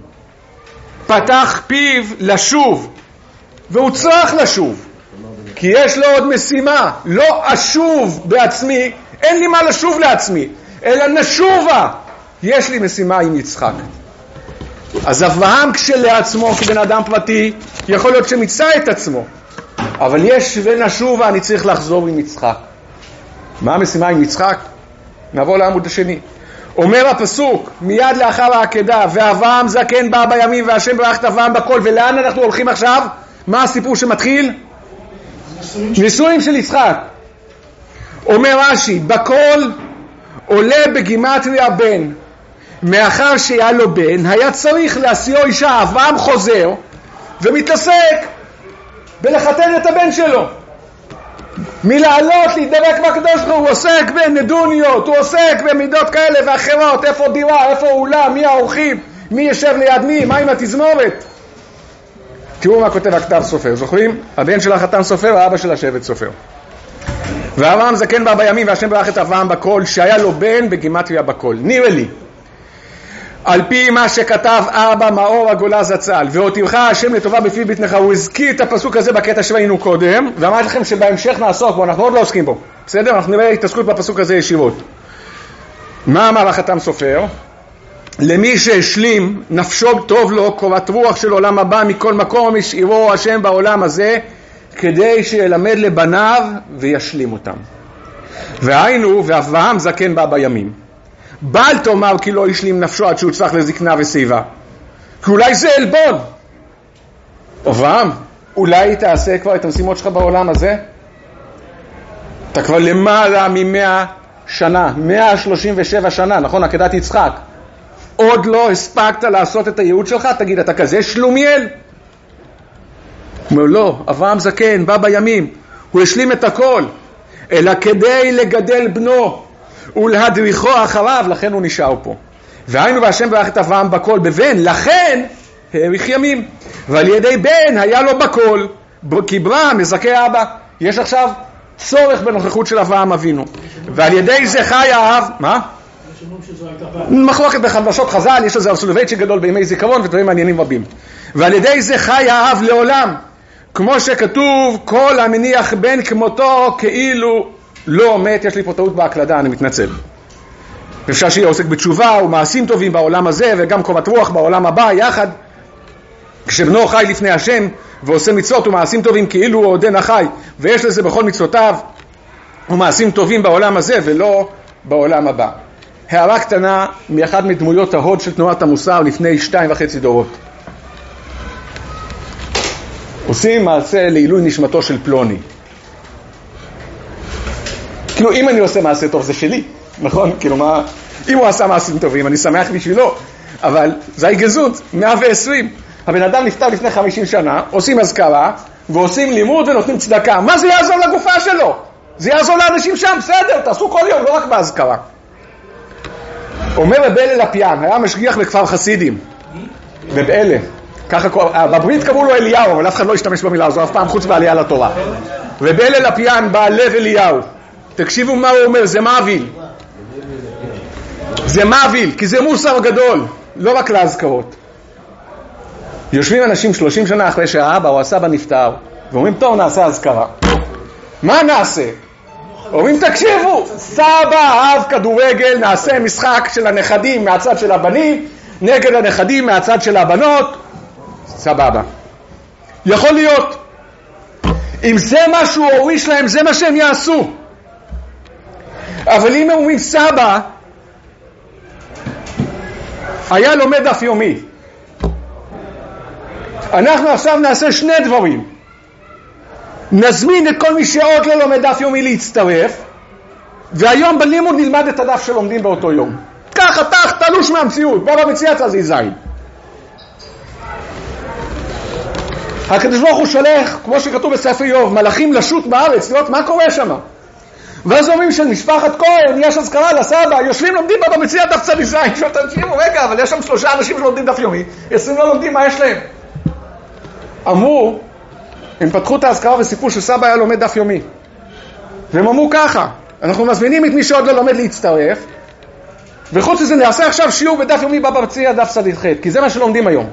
פתח פיו לשוב, והוא צריך לשוב, כי יש לו עוד משימה. לא אשוב בעצמי, אין לי מה לשוב לעצמי, אלא נשובה, יש לי משימה עם יצחק. אז אברהם כשלעצמו כבן אדם פרטי יכול להיות שמצא את עצמו, אבל יש ונשובה, אני צריך לחזור עם יצחק. מה המשימה עם יצחק? נעבור לעמוד השני. אומר הפסוק מיד לאחר העקדה, ואברהם זקן בא בימים והשם ברך את אברהם בכל. ולאן אנחנו הולכים עכשיו? מה הסיפור שמתחיל? נישואים של יצחק. אומר רש"י, בכל עולה בגימטריה בן, מאחר שהיה לו בן היה צריך להשיאו אישה. אברהם חוזר ומתעסק בלחתן את הבן שלו, מלעלות להידבק בקדוש ברוך הוא. הוא עוסק בנדוניות, הוא עוסק במידות כאלה ואחרות, איפה דירה, איפה אולם, מי האורחים, מי יושב ליד מי, מה עם התזמורת. תראו מה כותב הכתב סופר, זוכרים? הבן של החתן סופר, האבא של השבט סופר. ואברהם זקן בא בימים והשם ברך את אברהם בכל, שהיה לו בן בגימטריה בכל. נראה לי על פי מה שכתב אבא מאור הגולה זצ"ל, והותירך השם לטובה בפי בטנך. הוא הזכיר את הפסוק הזה בקטע שראינו קודם, ואמרתי לכם שבהמשך נעסוק בו, אנחנו עוד לא עוסקים בו, בסדר? אנחנו נראה התעסקות בפסוק הזה ישירות. מה אמר החתן סופר? למי שהשלים נפשו טוב לו קורת רוח של עולם הבא, מכל מקום השאירו השם בעולם הזה כדי שילמד לבניו וישלים אותם. והיינו, ואברהם זקן בא בימים. בל תאמר כי לא השלים נפשו עד שהוא צריך לזקנה ושיבה, כי אולי זה אלבון. אברהם, אולי תעשה כבר את המשימות שלך בעולם הזה? אתה כבר למעלה מ100 שנה, 137 שנה, נכון? עקדת יצחק. עוד לא הספקת לעשות את הייעוד שלך? תגיד, אתה כזה שלומיאל? הוא אומר, לא, אברהם זקן בא בימים, הוא השלים את הכל, אלא כדי לגדל בנו ולהדריכו אחריו, לכן הוא נשאר פה. והיינו והשם ברך את אברהם בכל בבן, לכן האריך ימים. ועל ידי בן היה לו בכל, כי ברם מזכה אבא. יש עכשיו צורך בנוכחות של אברהם אבינו, ועל ידי זה חי האב. מה? מחלוקת בחדשות חז"ל, יש לזה ארסולובייצ'י גדול בימי זיכרון ודברים מעניינים רבים. ועל ידי זה חי האב לעולם, כמו שכתוב, כל המניח בן כמותו כאילו לא מת. יש לי פה טעות בהקלדה, אני מתנצל. אפשר שיהיה עוסק בתשובה ומעשים טובים בעולם הזה וגם קורת רוח בעולם הבא יחד. כשבנו חי לפני השם ועושה מצוות ומעשים טובים כאילו הוא עודן החי, ויש לזה בכל מצוותיו ומעשים טובים בעולם הזה ולא בעולם הבא. הערה קטנה מאחד מדמויות ההוד של תנועת המוסר לפני 2.5 דורות. עושים מעשה לעילוי נשמתו של פלוני. כאילו אם אני עושה מעשה טוב זה שלי, נכון? כאילו מה, אם הוא עשה מעשים טובים אני שמח בשבילו, אבל זה הגזות. 120 הבן אדם נפטר לפני 50 שנה, עושים אזכרה ועושים לימוד ונותנים צדקה. מה זה יעזור לגופה שלו? זה יעזור לאנשים שם, בסדר, תעשו כל יום, לא רק באזכרה. אומר רב אלה לפיין, היה משגיח בכפר חסידים, רב אלה, ככה בברית קראו לו אליהו, אבל אף אחד לא השתמש במילה הזו אף פעם חוץ בעלייה לתורה. רב אלה לפיין בעל לב אליהו, תקשיבו מה הוא אומר, זה מעביל. זה מעביל, כי זה מוסר גדול, לא רק להזכרות. יושבים אנשים 30 שנה אחרי שהאבא או הסבא נפטר, ואומרים, טוב, נעשה הזכרה. מה נעשה? אומרים, תקשיבו, סבא אהב כדורגל, נעשה משחק של הנכדים מהצד של הבנים, נגד הנכדים מהצד של הבנות, סבבה. יכול להיות. אם זה מה שהוא הוריש להם, זה מה שהם יעשו. אבל אם הם אומרים, סבא היה לומד דף יומי, אנחנו עכשיו נעשה 2 דברים. נזמין את כל מי שעוד לא לומד דף יומי להצטרף, והיום בלימוד נלמד את הדף שלומדים באותו יום. ככה, תלוש מהמציאות, בוא במציאת הזה זין. הקדוש ברוך הוא שולח, כמו שכתוב בספר איוב, מלאכים לשוט בארץ, לראות מה קורה שם. ואז אומרים של משפחת כהן, יש אזכרה לסבא, יושבים לומדים בה במציאת דף צדיק זין. תקשיבו, רגע, אבל יש שם 3 אנשים שלומדים דף יומי, 20 לא לומדים, מה יש להם? אמרו, הם פתחו את האזכרה וסיפור שסבא היה לומד דף יומי. והם אמרו ככה, אנחנו מזמינים את מי שעוד לא לומד להצטרף, וחוץ לזה נעשה עכשיו שיעור בדף יומי במציאת דף צדיק ח', כי זה מה שלומדים היום.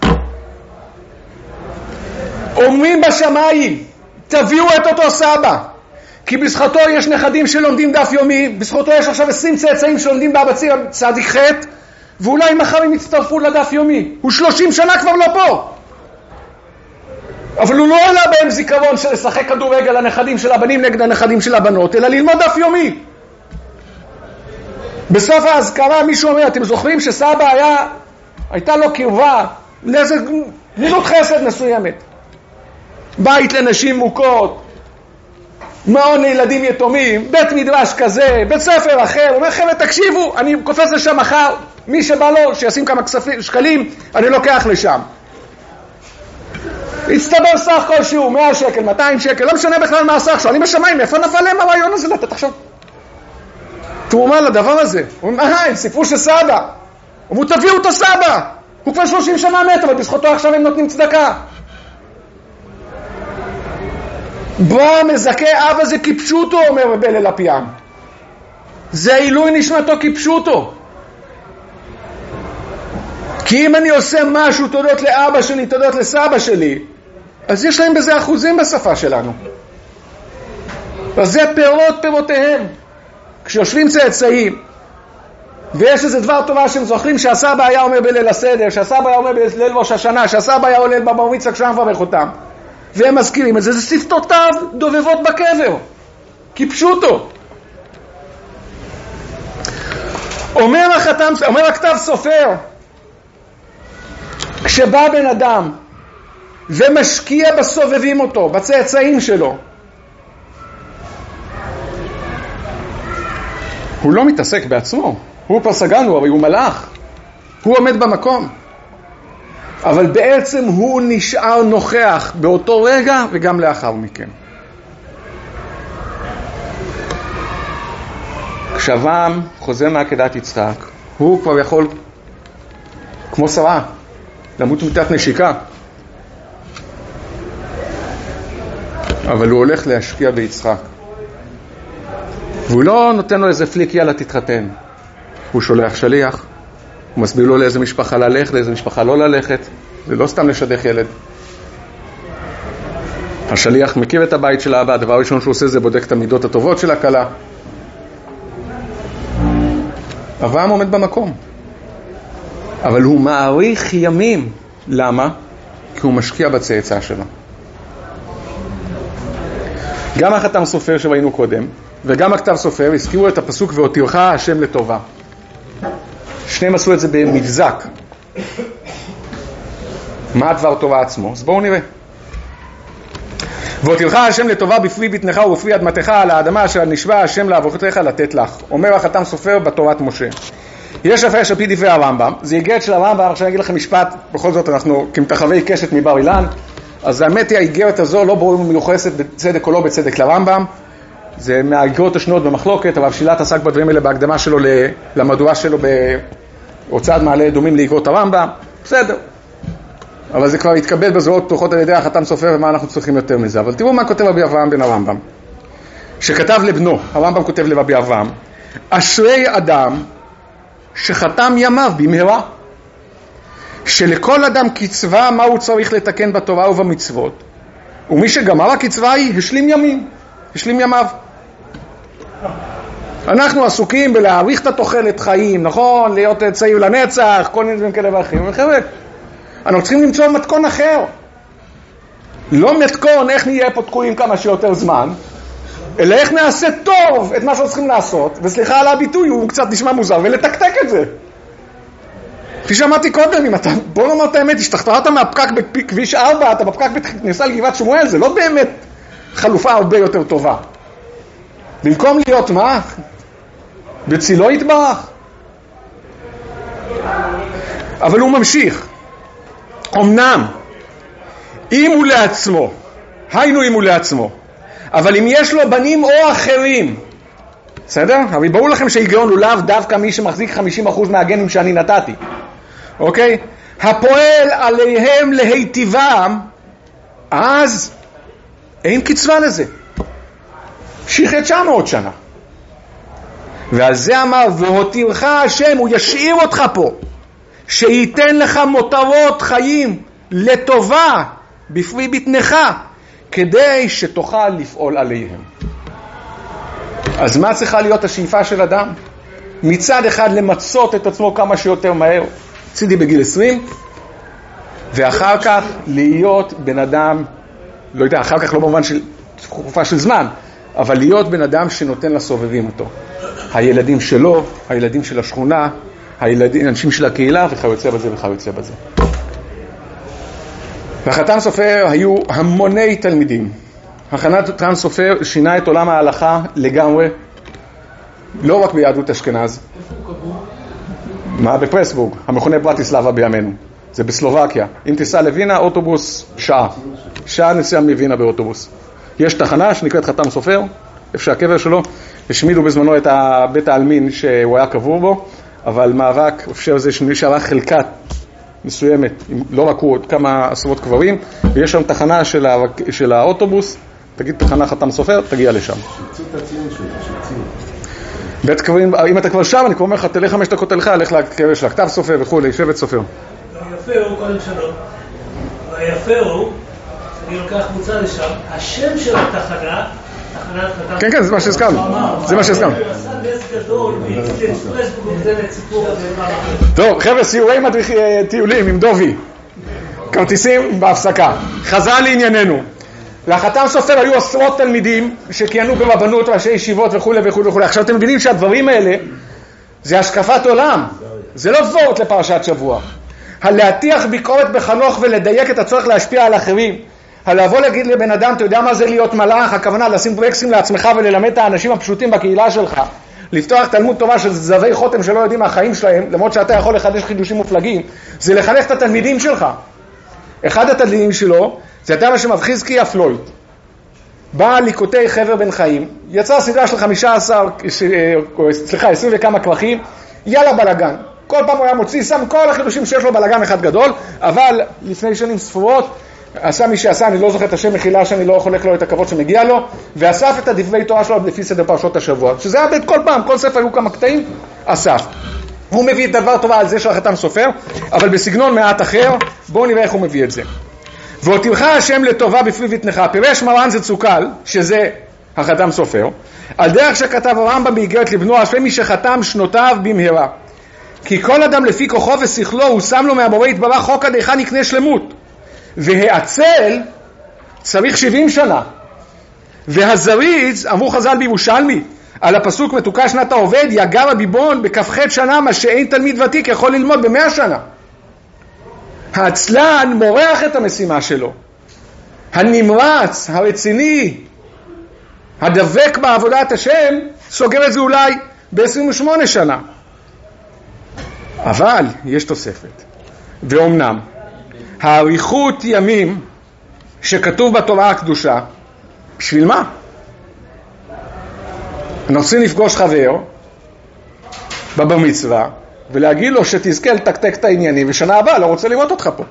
אומרים בשמיים, תביאו את אותו סבא, כי בזכותו יש נכדים שלומדים דף יומי, בזכותו יש עכשיו 20 צאצאים שלומדים בבציר צדיק ח', ואולי מחר הם יצטרפו לדף יומי. הוא 30 שנה כבר לא פה. אבל הוא לא עלה בהם זיכרון של לשחק כדורגל הנכדים של הבנים נגד הנכדים של הבנות, אלא ללמוד דף יומי. בסוף ההזכרה מישהו אומר, אתם זוכרים שסבא הייתה לו קרבה לאיזה מילות חסד מסוימת, בית לנשים מוכות, מעון לילדים יתומים, בית מדרש כזה, בית ספר אחר. אומר לכם, תקשיבו, אני קופץ לשם מחר, מי שבא לו שישים כמה שקלים, אני לוקח לשם. הצטבר סך כלשהו, 100 שקל, 200 שקל, לא משנה בכלל מה הסך שלו, אני בשמיים, איפה נפל להם הרעיון הזה לתת עכשיו תרומה לדבר הזה? הוא אומר, הם סיפרו שסבא, הוא תביאו אותו סבא, הוא כבר 30 שנה מת, אבל בזכותו עכשיו הם נותנים צדקה. בא מזכה אבא זה כיפשוטו, אומר בליל הפיאם, זה עילוי נשמתו כיפשוטו. כי אם אני עושה משהו תודות לאבא שלי, תודות לסבא שלי, אז יש להם בזה אחוזים בשפה שלנו. אז זה פירותיהם. כשיושבים צאצאים ויש איזה דבר טובה שהם זוכרים שהסבא היה אומר בליל הסדר, שהסבא היה אומר בליל ראש השנה, שהסבא היה עולה בבר מצווה כשהם מברך אותם, והם מזכירים את זה, זה שפתותיו דובבות בקבר, כיפשוטו. אומר הכתב סופר, כשבא בן אדם ומשקיע בסובבים אותו, בצאצאים שלו, הוא לא מתעסק בעצמו, הוא פסגנו, אבל הוא מלאך, הוא עומד במקום, אבל בעצם הוא נשאר נוכח באותו רגע וגם לאחר מכן. כשאברהם חוזר מעקדת יצחק, הוא כבר יכול, כמו שרה, למות מיתת נשיקה, אבל הוא הולך להשקיע ביצחק, והוא לא נותן לו איזה פליק יאללה תתחתן, הוא שולח שליח, הוא מסביר לו לאיזה משפחה ללכת, לאיזה משפחה לא ללכת, זה לא סתם לשדך ילד. השליח מכיר את הבית של האבא, הדבר הראשון שהוא עושה זה בודק את המידות הטובות של הכלה. אברהם עומד במקום, אבל הוא מעריך ימים. למה? כי הוא משקיע בצאצא שלו. גם החתם סופר שראינו קודם וגם הכתב סופר הזכירו את הפסוק והותירך השם לטובה. שניהם עשו את זה במבזק. מה הדבר טובה עצמו? אז בואו נראה. והותירך השם לטובה בפרי בטנך ובפרי אדמתך על האדמה אשר נשבע השם לאבותיך לתת לך. אומר החתם סופר בתורת משה. יש הפרש על פי דברי הרמב"ם, זה איגרת של הרמב"ם. עכשיו אני אגיד לכם משפט, בכל זאת אנחנו כמתחווי קשת מבר אילן, אז האמת היא האיגרת הזו לא ברור אם מיוחסת בצדק או לא בצדק לרמב"ם, זה מהאיגרות השנויות במחלוקת, אבל שילת עסק בדברים האלה בהקדמה שלו למדוע שלו בהוצאת מעלה אדומים לאיגרות הרמב"ם, בסדר, אבל זה כבר התקבל בזרועות פתוחות על ידי החתם סופר, ומה אנחנו צריכים יותר מזה. אבל תראו מה כותב רבי אברהם בן הרמב"ם, שכתב לבנו. הרמב"ם כותב לרבי אברהם, אשרי אדם שחתם ימיו במהרה, שלכל אדם קצבה מה הוא צריך לתקן בתורה ובמצוות, ומי שגמר הקצבה היא השלים ימיו. אנחנו עסוקים בלהאריך את התוחלת חיים, נכון? להיות צעיר לנצח, כל מיני דברים כאלה ואחרים. חבר'ה, אנחנו צריכים למצוא מתכון אחר. לא מתכון איך נהיה פה תקועים כמה שיותר זמן, אלא איך נעשה טוב את מה שצריכים לעשות, וסליחה על הביטוי, הוא קצת נשמע מוזר, ולתקתק את זה. כפי שאמרתי קודם, אם אתה, בוא נאמר את האמת, השתחררת מהפקק בכביש 4, אתה בפקק בכניסה לגבעת שמואל, זה לא באמת חלופה הרבה יותר טובה. במקום להיות מה? בצילו יתברך. אבל הוא ממשיך. אמנם, אם הוא לעצמו, היינו אם הוא לעצמו, אבל אם יש לו בנים או אחרים, בסדר? אבל ברור לכם שהיגיון הוא לאו דווקא מי שמחזיק 50% מהגנים שאני נתתי. אוקיי? הפועל עליהם להיטיבם, אז אין קצבה לזה. שיחיה 900 שנה. ועל זה אמר, והותירך השם, הוא ישאיר אותך פה, שייתן לך מותרות חיים לטובה בפרי בטנך, כדי שתוכל לפעול עליהם. אז מה צריכה להיות השאיפה של אדם? מצד אחד למצות את עצמו כמה שיותר מהר, צידי בגיל 20, ואחר כך להיות בן אדם, לא יודע, אחר כך לא במובן של תקופה של זמן, אבל להיות בן אדם שנותן לסובבים אותו. הילדים שלו, הילדים של השכונה, אנשים של הקהילה וכיוצא בזה וכיוצא בזה. לחתם סופר היו המוני תלמידים. החתם סופר שינה את עולם ההלכה לגמרי, לא רק ביהדות אשכנז. מה? בפרסבורג, המכונה ברטיסלבה בימינו. זה בסלובקיה. אם תיסע לווינה, אוטובוס שעה נסיעה מווינה באוטובוס. יש תחנה שנקראת חתם סופר, איפה שהקבר שלו, השמידו בזמנו את בית העלמין שהוא היה קבור בו, אבל מאבק אפשר זה שמי שערך חלקת מסוימת, לא רק הוא, עוד כמה עשרות קברים, ויש שם תחנה של האוטובוס, תגיד תחנה חתם סופר, תגיע לשם. בית קברים, אם אתה כבר שם, אני כבר אומר לך, תלך 5 דקות אליך, הלך לקבר של הכתב סופר וכו', שבט סופר. היפה הוא, קודם שלום, היפה הוא, אני לוקח קבוצה לשם, השם של התחנה, תחנת חתם... כן, זה מה שהזכרנו, זה מה שהזכרנו. טוב, חבר'ה, סיורי טיולים עם דובי, כרטיסים בהפסקה. חזר לענייננו. לחתם סופר היו עשרות תלמידים שכיהנו ברבנות ראשי ישיבות וכו' וכו' וכו'. עכשיו אתם מבינים שהדברים האלה זה השקפת עולם, זה לא וורט לפרשת שבוע. הלהטיח ביקורת בחנוך ולדייק את הצורך להשפיע על אחרים, לבוא להגיד לבן אדם, אתה יודע מה זה להיות מלאך, הכוונה לשים ברקסים לעצמך וללמד את האנשים הפשוטים בקהילה שלך, לפתוח תלמוד תורה של זבי חותם שלא יודעים מהחיים שלהם, למרות שאתה יכול לחדש חידושים מופלגים, זה לחנך את התלמידים שלך. אחד התלמידים שלו, זה אתה מה שמבחיזקי הפלויד. בא ליקוטי חבר בן חיים, יצא סדרה של 20 וכמה כרכים, יאללה בלגן. כל פעם הוא היה מוציא, שם כל החידושים שיש לו בלגן אחד גדול, אבל לפני שנים ספורות, עשה מי שעשה, אני לא זוכר את השם מחילה שאני לא חולק לו את הכבוד שמגיע לו, ואסף את הדברי תורה שלו לפי סדר פרשות השבוע, שזה היה כל פעם, כל ספר היו כמה קטעים, אסף. הוא מביא את דבר טובה על זה של החתם סופר, אבל בסגנון מעט אחר, בואו נראה איך הוא מביא את זה. והותירך השם לטובה בפי בטנך, פירש מרן זה צוקל, שזה החתם סופר, על דרך שכתב הרמב"ם באיגרת לבנו, אשרי מי שחתם שנותיו במהרה. כי כל אדם לפי כוחו ושכלו, הוא שם לו מהבורא יתברך חוק עד היכן יקנה שלמות. והעצל צריך 70 שנה. והזריז, אמרו חז"ל בירושלמי, על הפסוק מתוקה שנת העובד, יגר הביבון בכ"ח שנה, מה שאין תלמיד ותיק יכול ללמוד ב100 שנה. העצלן מורח את המשימה שלו. הנמרץ, הרציני, הדבק בעבודת השם, סוגר את זה אולי ב28 שנה. אבל יש תוספת. ואומנם, האריכות ימים שכתוב בתורה הקדושה, בשביל מה? אנחנו רוצים לפגוש חבר בבר מצווה ולהגיד לו שתזכה לתקתק את העניינים, ושנה הבאה לא רוצה לראות אותך פה.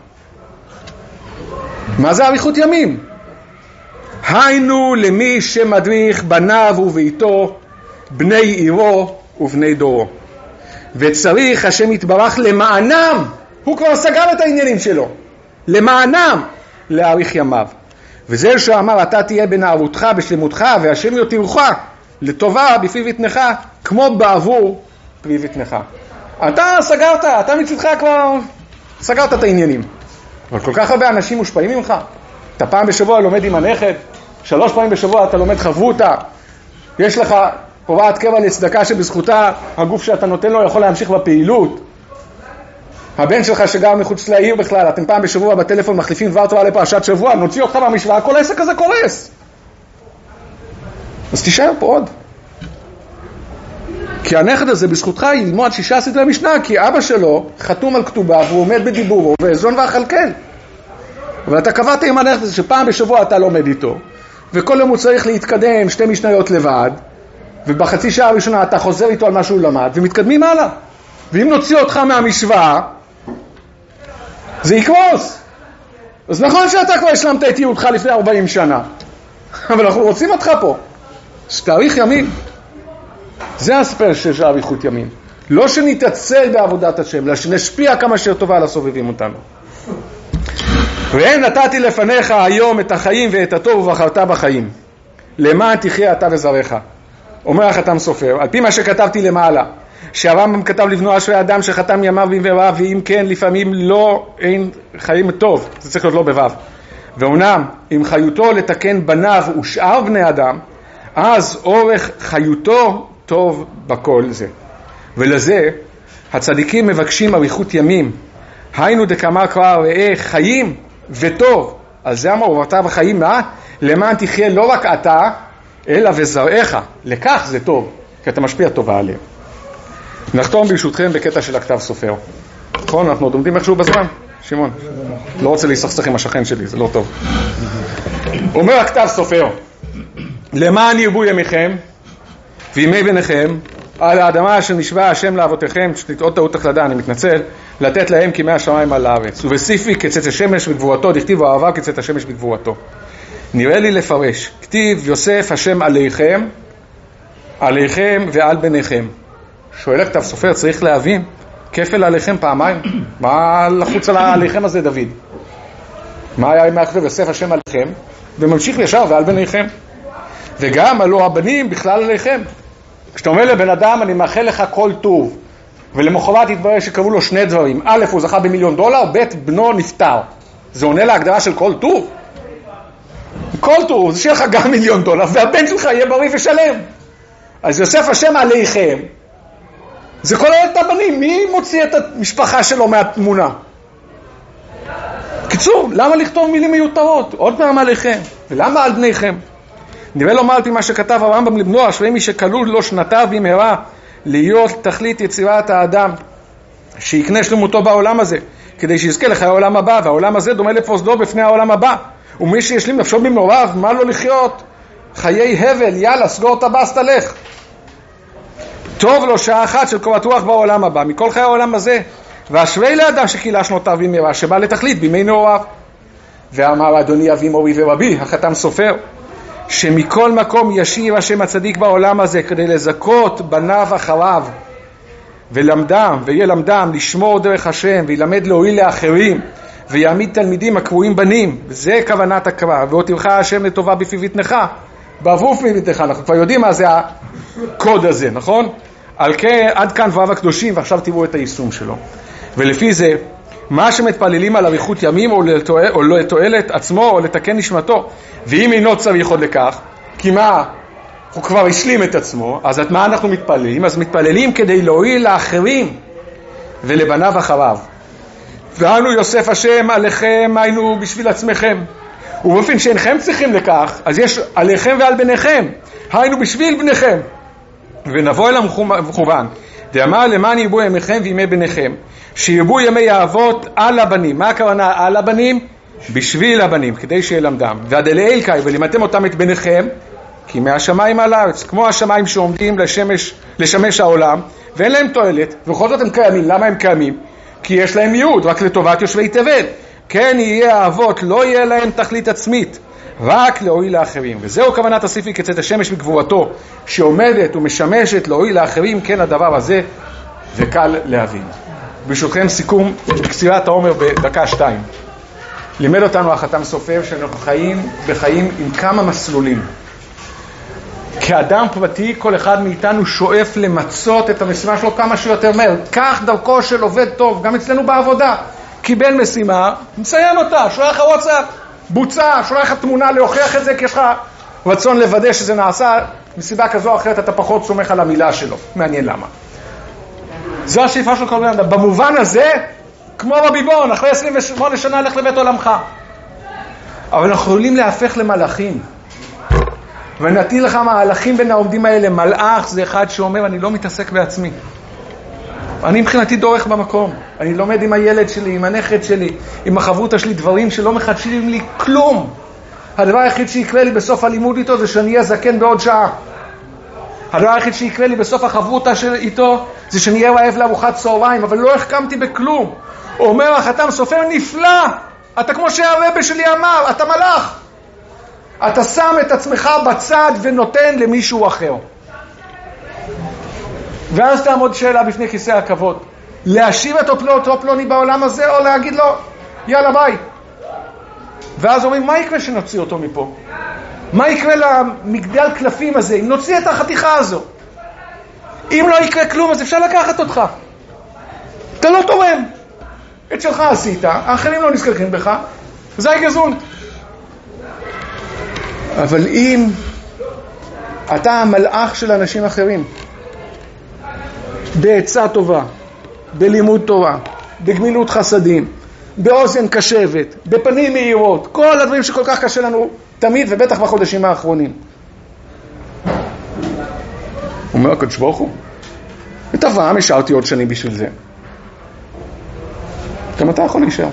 מה זה אריכות ימים? היינו למי שמדריך בניו וביתו, בני עירו ובני דורו. וצריך השם יתברך למענם, הוא כבר סגר את העניינים שלו, למענם להאריך ימיו. וזה שאמר, אתה תהיה בנערותך בשלמותך, והשם יותירך לטובה בפי בטנך, כמו בעבור פרי בטנך. אתה סגרת, אתה מצדך כבר סגרת את העניינים. אבל כל כך הרבה אנשים מושפעים ממך. אתה פעם בשבוע לומד עם הנכד, 3 פעמים בשבוע אתה לומד חברותה, יש לך הוראת קבע לצדקה שבזכותה הגוף שאתה נותן לו יכול להמשיך בפעילות. הבן שלך שגר מחוץ לעיר בכלל, אתם פעם בשבוע בטלפון מחליפים דבר תורה לפרשת שבוע, נוציא אותך מהמשוואה, כל העסק הזה קורס. אז תישאר פה עוד. כי הנכד הזה בזכותך ילמוד 6 סדרי משנה, כי אבא שלו חתום על כתובה והוא עומד בדיבורו ואזון ואכלכל. אבל אתה קבעת עם הנכד הזה שפעם בשבוע אתה לומד איתו, וכל יום הוא צריך להתקדם 2 משניות לבד, ובחצי שעה הראשונה אתה חוזר איתו על מה שהוא למד, ומתקדמים הלאה. ואם נוציא אותך מהמשוואה, זה יקרוס. אז נכון שאתה כבר השלמת את ייעודך לפני 40 שנה, אבל אנחנו רוצים אותך פה, שתאריך ימים. זה הספר של אריכות ימים. לא שנתעצל בעבודת השם, אלא שנשפיע כמה שטובה על הסובבים אותנו. ואין נתתי לפניך היום את החיים ואת הטוב ובחרת בחיים, למען תחיה אתה וזרעך. אומר החתם סופר, על פי מה שכתבתי למעלה, שהרמב"ם כתב לבנו אשרי אדם שחתם ימיו במהרה, ואם כן לפעמים לא אין חיים טוב, זה צריך להיות לא בבב. ואומנם אם חיותו לתקן בניו ושאר בני אדם, אז אורך חיותו טוב בכל זה. ולזה הצדיקים מבקשים אריכות ימים, היינו דקאמר כבר ראה חיים וטוב. על זה אמרו ואתה בחיים מה? למען תחיה לא רק אתה אלא וזרעך, לכך זה טוב, כי אתה משפיע טובה עליהם. נחתום ברשותכם בקטע של הכתב סופר. נכון, אנחנו עוד עומדים איכשהו בזמן? שמעון, לא רוצה להסכסך עם השכן שלי, זה לא טוב. אומר הכתב סופר, למען ירבו ימיכם וימי בניכם על האדמה אשר נשבע השם לאבותיכם, עוד טעות החלטה, אני מתנצל, לתת להם כימי השמיים על הארץ. ובסיפי כצאת השמש בגבורתו, דכתיב אהבה כצאת השמש בגבורתו. נראה לי לפרש, כתיב יוסף השם עליכם ועל בניכם. שואל הכתב סופר, צריך להבין, כפל עליכם פעמיים. מה לחוץ על עליכם הזה דוד? מה היה עם הכתב יוסף השם עליכם? וממשיך ישר ועל בניכם. וגם עלו הבנים בכלל עליכם. כשאתה אומר לבן אדם אני מאחל לך כל טוב, ולמחרת התברר שקראו לו שני דברים, א' הוא זכה ב$1,000,000, ב' בנו נפטר, זה עונה להגדרה של כל טוב? כל טוב זה שיהיה לך גם $1,000,000 והבן שלך יהיה בריא ושלם. אז יוסף השם עליכם זה כל את הבנים. מי מוציא את המשפחה שלו מהתמונה? קיצור, למה לכתוב מילים מיותרות? עוד פעם עליכם, ולמה על בניכם? נראה לו מעלתי מה שכתב הרמב"ם לבנו, אשרי מי שכלול לו שנתיו במהרה להיות תכלית יצירת האדם, שיקנה שלמותו בעולם הזה, כדי שיזכה לחיי העולם הבא, והעולם הזה דומה לפרוזדו בפני העולם הבא. ומי שישלים נפשו במנוריו, מה לו לחיות? חיי הבל, יאללה, סגור את הבאס, תלך. טוב לו שעה אחת של קורת רוח בעולם הבא, מכל חיי העולם הזה, ואשרי לאדם שקילה שנותיו במהרה, שבא לתכלית בימי נעוריו. ואמר אדוני אבי מורי ורבי, החתם סופר, שמכל מקום ישיר השם הצדיק בעולם הזה כדי לזכות בניו אחריו ולמדם וילמדם לשמור דרך השם וילמד להועיל לאחרים ויעמיד תלמידים הקבועים בנים. זה כוונת הקרא. והותירך השם לטובה בפיו יתנך בעבור פיו יתנך. אנחנו כבר יודעים מה זה הקוד הזה, נכון? על כן עד כאן דבריו הקדושים, ועכשיו תראו את היישום שלו. ולפי זה מה שמתפללים על אריכות ימים או לתועלת עצמו או לתקן נשמתו, ואם אינו צריך עוד לכך, כי מה? הוא כבר השלים את עצמו, אז את מה אנחנו מתפללים? אז מתפללים כדי להועיל לאחרים ולבניו אחריו. ואנו יוסף השם עליכם, היינו בשביל עצמכם, ובאופן שאינכם צריכים לכך, אז יש עליכם ועל בניכם, היינו בשביל בניכם. ונבוא אל המכוון, דאמר למען ירבו ימיכם וימי בניכם, שירבו ימי האבות על הבנים. מה הכוונה על הבנים? בשביל הבנים, כדי שילמדם. והדלעיל קאי, ולימדתם אותם את בניכם, כי מהשמיים על הארץ, כמו השמיים שעומדים לשמש העולם, ואין להם תועלת, ובכל זאת הם קיימים. למה הם קיימים? כי יש להם ייעוד, רק לטובת יושבי תבל. כן יהיה האבות, לא יהיה להם תכלית עצמית, רק להועיל לאחרים. וזהו כוונת הסיפי כצאת השמש בגבורתו, שעומדת ומשמשת להועיל לאחרים, כן הדבר הזה, וקל להבין. ברשותכם סיכום קצירת העומר בדקה 2. לימד אותנו החתם סופר שאנחנו בחיים עם כמה מסלולים. כאדם פרטי כל אחד מאיתנו שואף למצות את המשימה שלו כמה שיותר מהר. כך דרכו של עובד טוב, גם אצלנו בעבודה. קיבל משימה, מסיים אותה, שולח לך וואטסאפ, בוצע, שולח לך תמונה להוכיח את זה, כי יש לך רצון לוודא שזה נעשה. מסיבה כזו או אחרת אתה פחות סומך על המילה שלו. מעניין למה. זו השאיפה של כל בן אדם. במובן הזה, כמו רבי בון, אחרי 28 שנה הלך לבית עולמך. אבל אנחנו יכולים להפך למלאכים. ונטיל לך מהלכים בין העומדים האלה. מלאך זה אחד שאומר, אני לא מתעסק בעצמי. אני מבחינתי דורך במקום. אני לומד עם הילד שלי, עם הנכד שלי, עם החברותה שלי, דברים שלא מחדשים לי כלום. הדבר היחיד שיקרה לי בסוף הלימוד איתו זה שאני אהיה זקן בעוד שעה. הדבר היחיד שיקרה לי בסוף החברותה איתו זה שאני אהיה רעב לארוחת צהריים, אבל לא החכמתי בכלום. הוא אומר, החתם סופר נפלא, אתה כמו שהרבא שלי אמר, אתה מלאך. אתה שם את עצמך בצד ונותן למישהו אחר. ואז תעמוד שאלה בפני כיסא הכבוד. להשיב את אותו פלוני בעולם הזה, או להגיד לו, יאללה ביי. ואז אומרים, מה יקרה שנוציא אותו מפה? מה יקרה למגדל קלפים הזה אם נוציא את החתיכה הזו? אם לא יקרה כלום, אז אפשר לקחת אותך. אתה לא תורם. את שלך עשית, האחרים לא נזכרים בך, זה הגזון. אבל אם אתה המלאך של אנשים אחרים, בעצה טובה, בלימוד תורה, בגמילות חסדים, באוזן קשבת, בפנים מהירות, כל הדברים שכל כך קשה לנו תמיד ובטח בחודשים האחרונים. הוא אומר, הקדוש ברוך הוא, את אברהם השארתי עוד שנים בשביל זה. גם אתה יכול להישאר.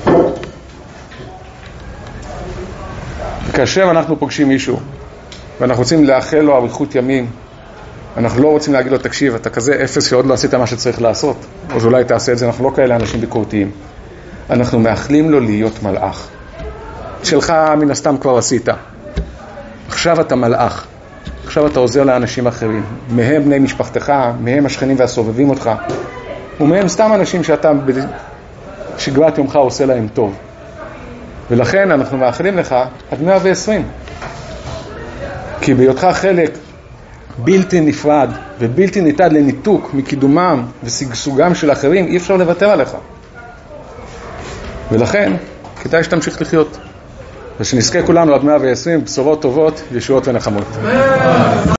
כאשר אנחנו פוגשים מישהו ואנחנו רוצים לאחל לו אריכות ימים, אנחנו לא רוצים להגיד לו, תקשיב, אתה כזה אפס שעוד לא עשית מה שצריך לעשות, אז אולי תעשה את זה. אנחנו לא כאלה אנשים ביקורתיים. אנחנו מאחלים לו להיות מלאך. שלך מן הסתם כבר עשית. עכשיו אתה מלאך. עכשיו אתה עוזר לאנשים אחרים. מהם בני משפחתך, מהם השכנים והסובבים אותך, ומהם סתם אנשים שאתה בשגרת יומך עושה להם טוב. ולכן אנחנו מאחלים לך עד 120. כי בהיותך חלק בלתי נפרד ובלתי ניתן לניתוק מקידומם וסגסוגם של אחרים, אי אפשר לוותר עליך. ולכן כדאי שתמשיך לחיות, ושנזכה כולנו עד 120 בשורות טובות, ישועות ונחמות.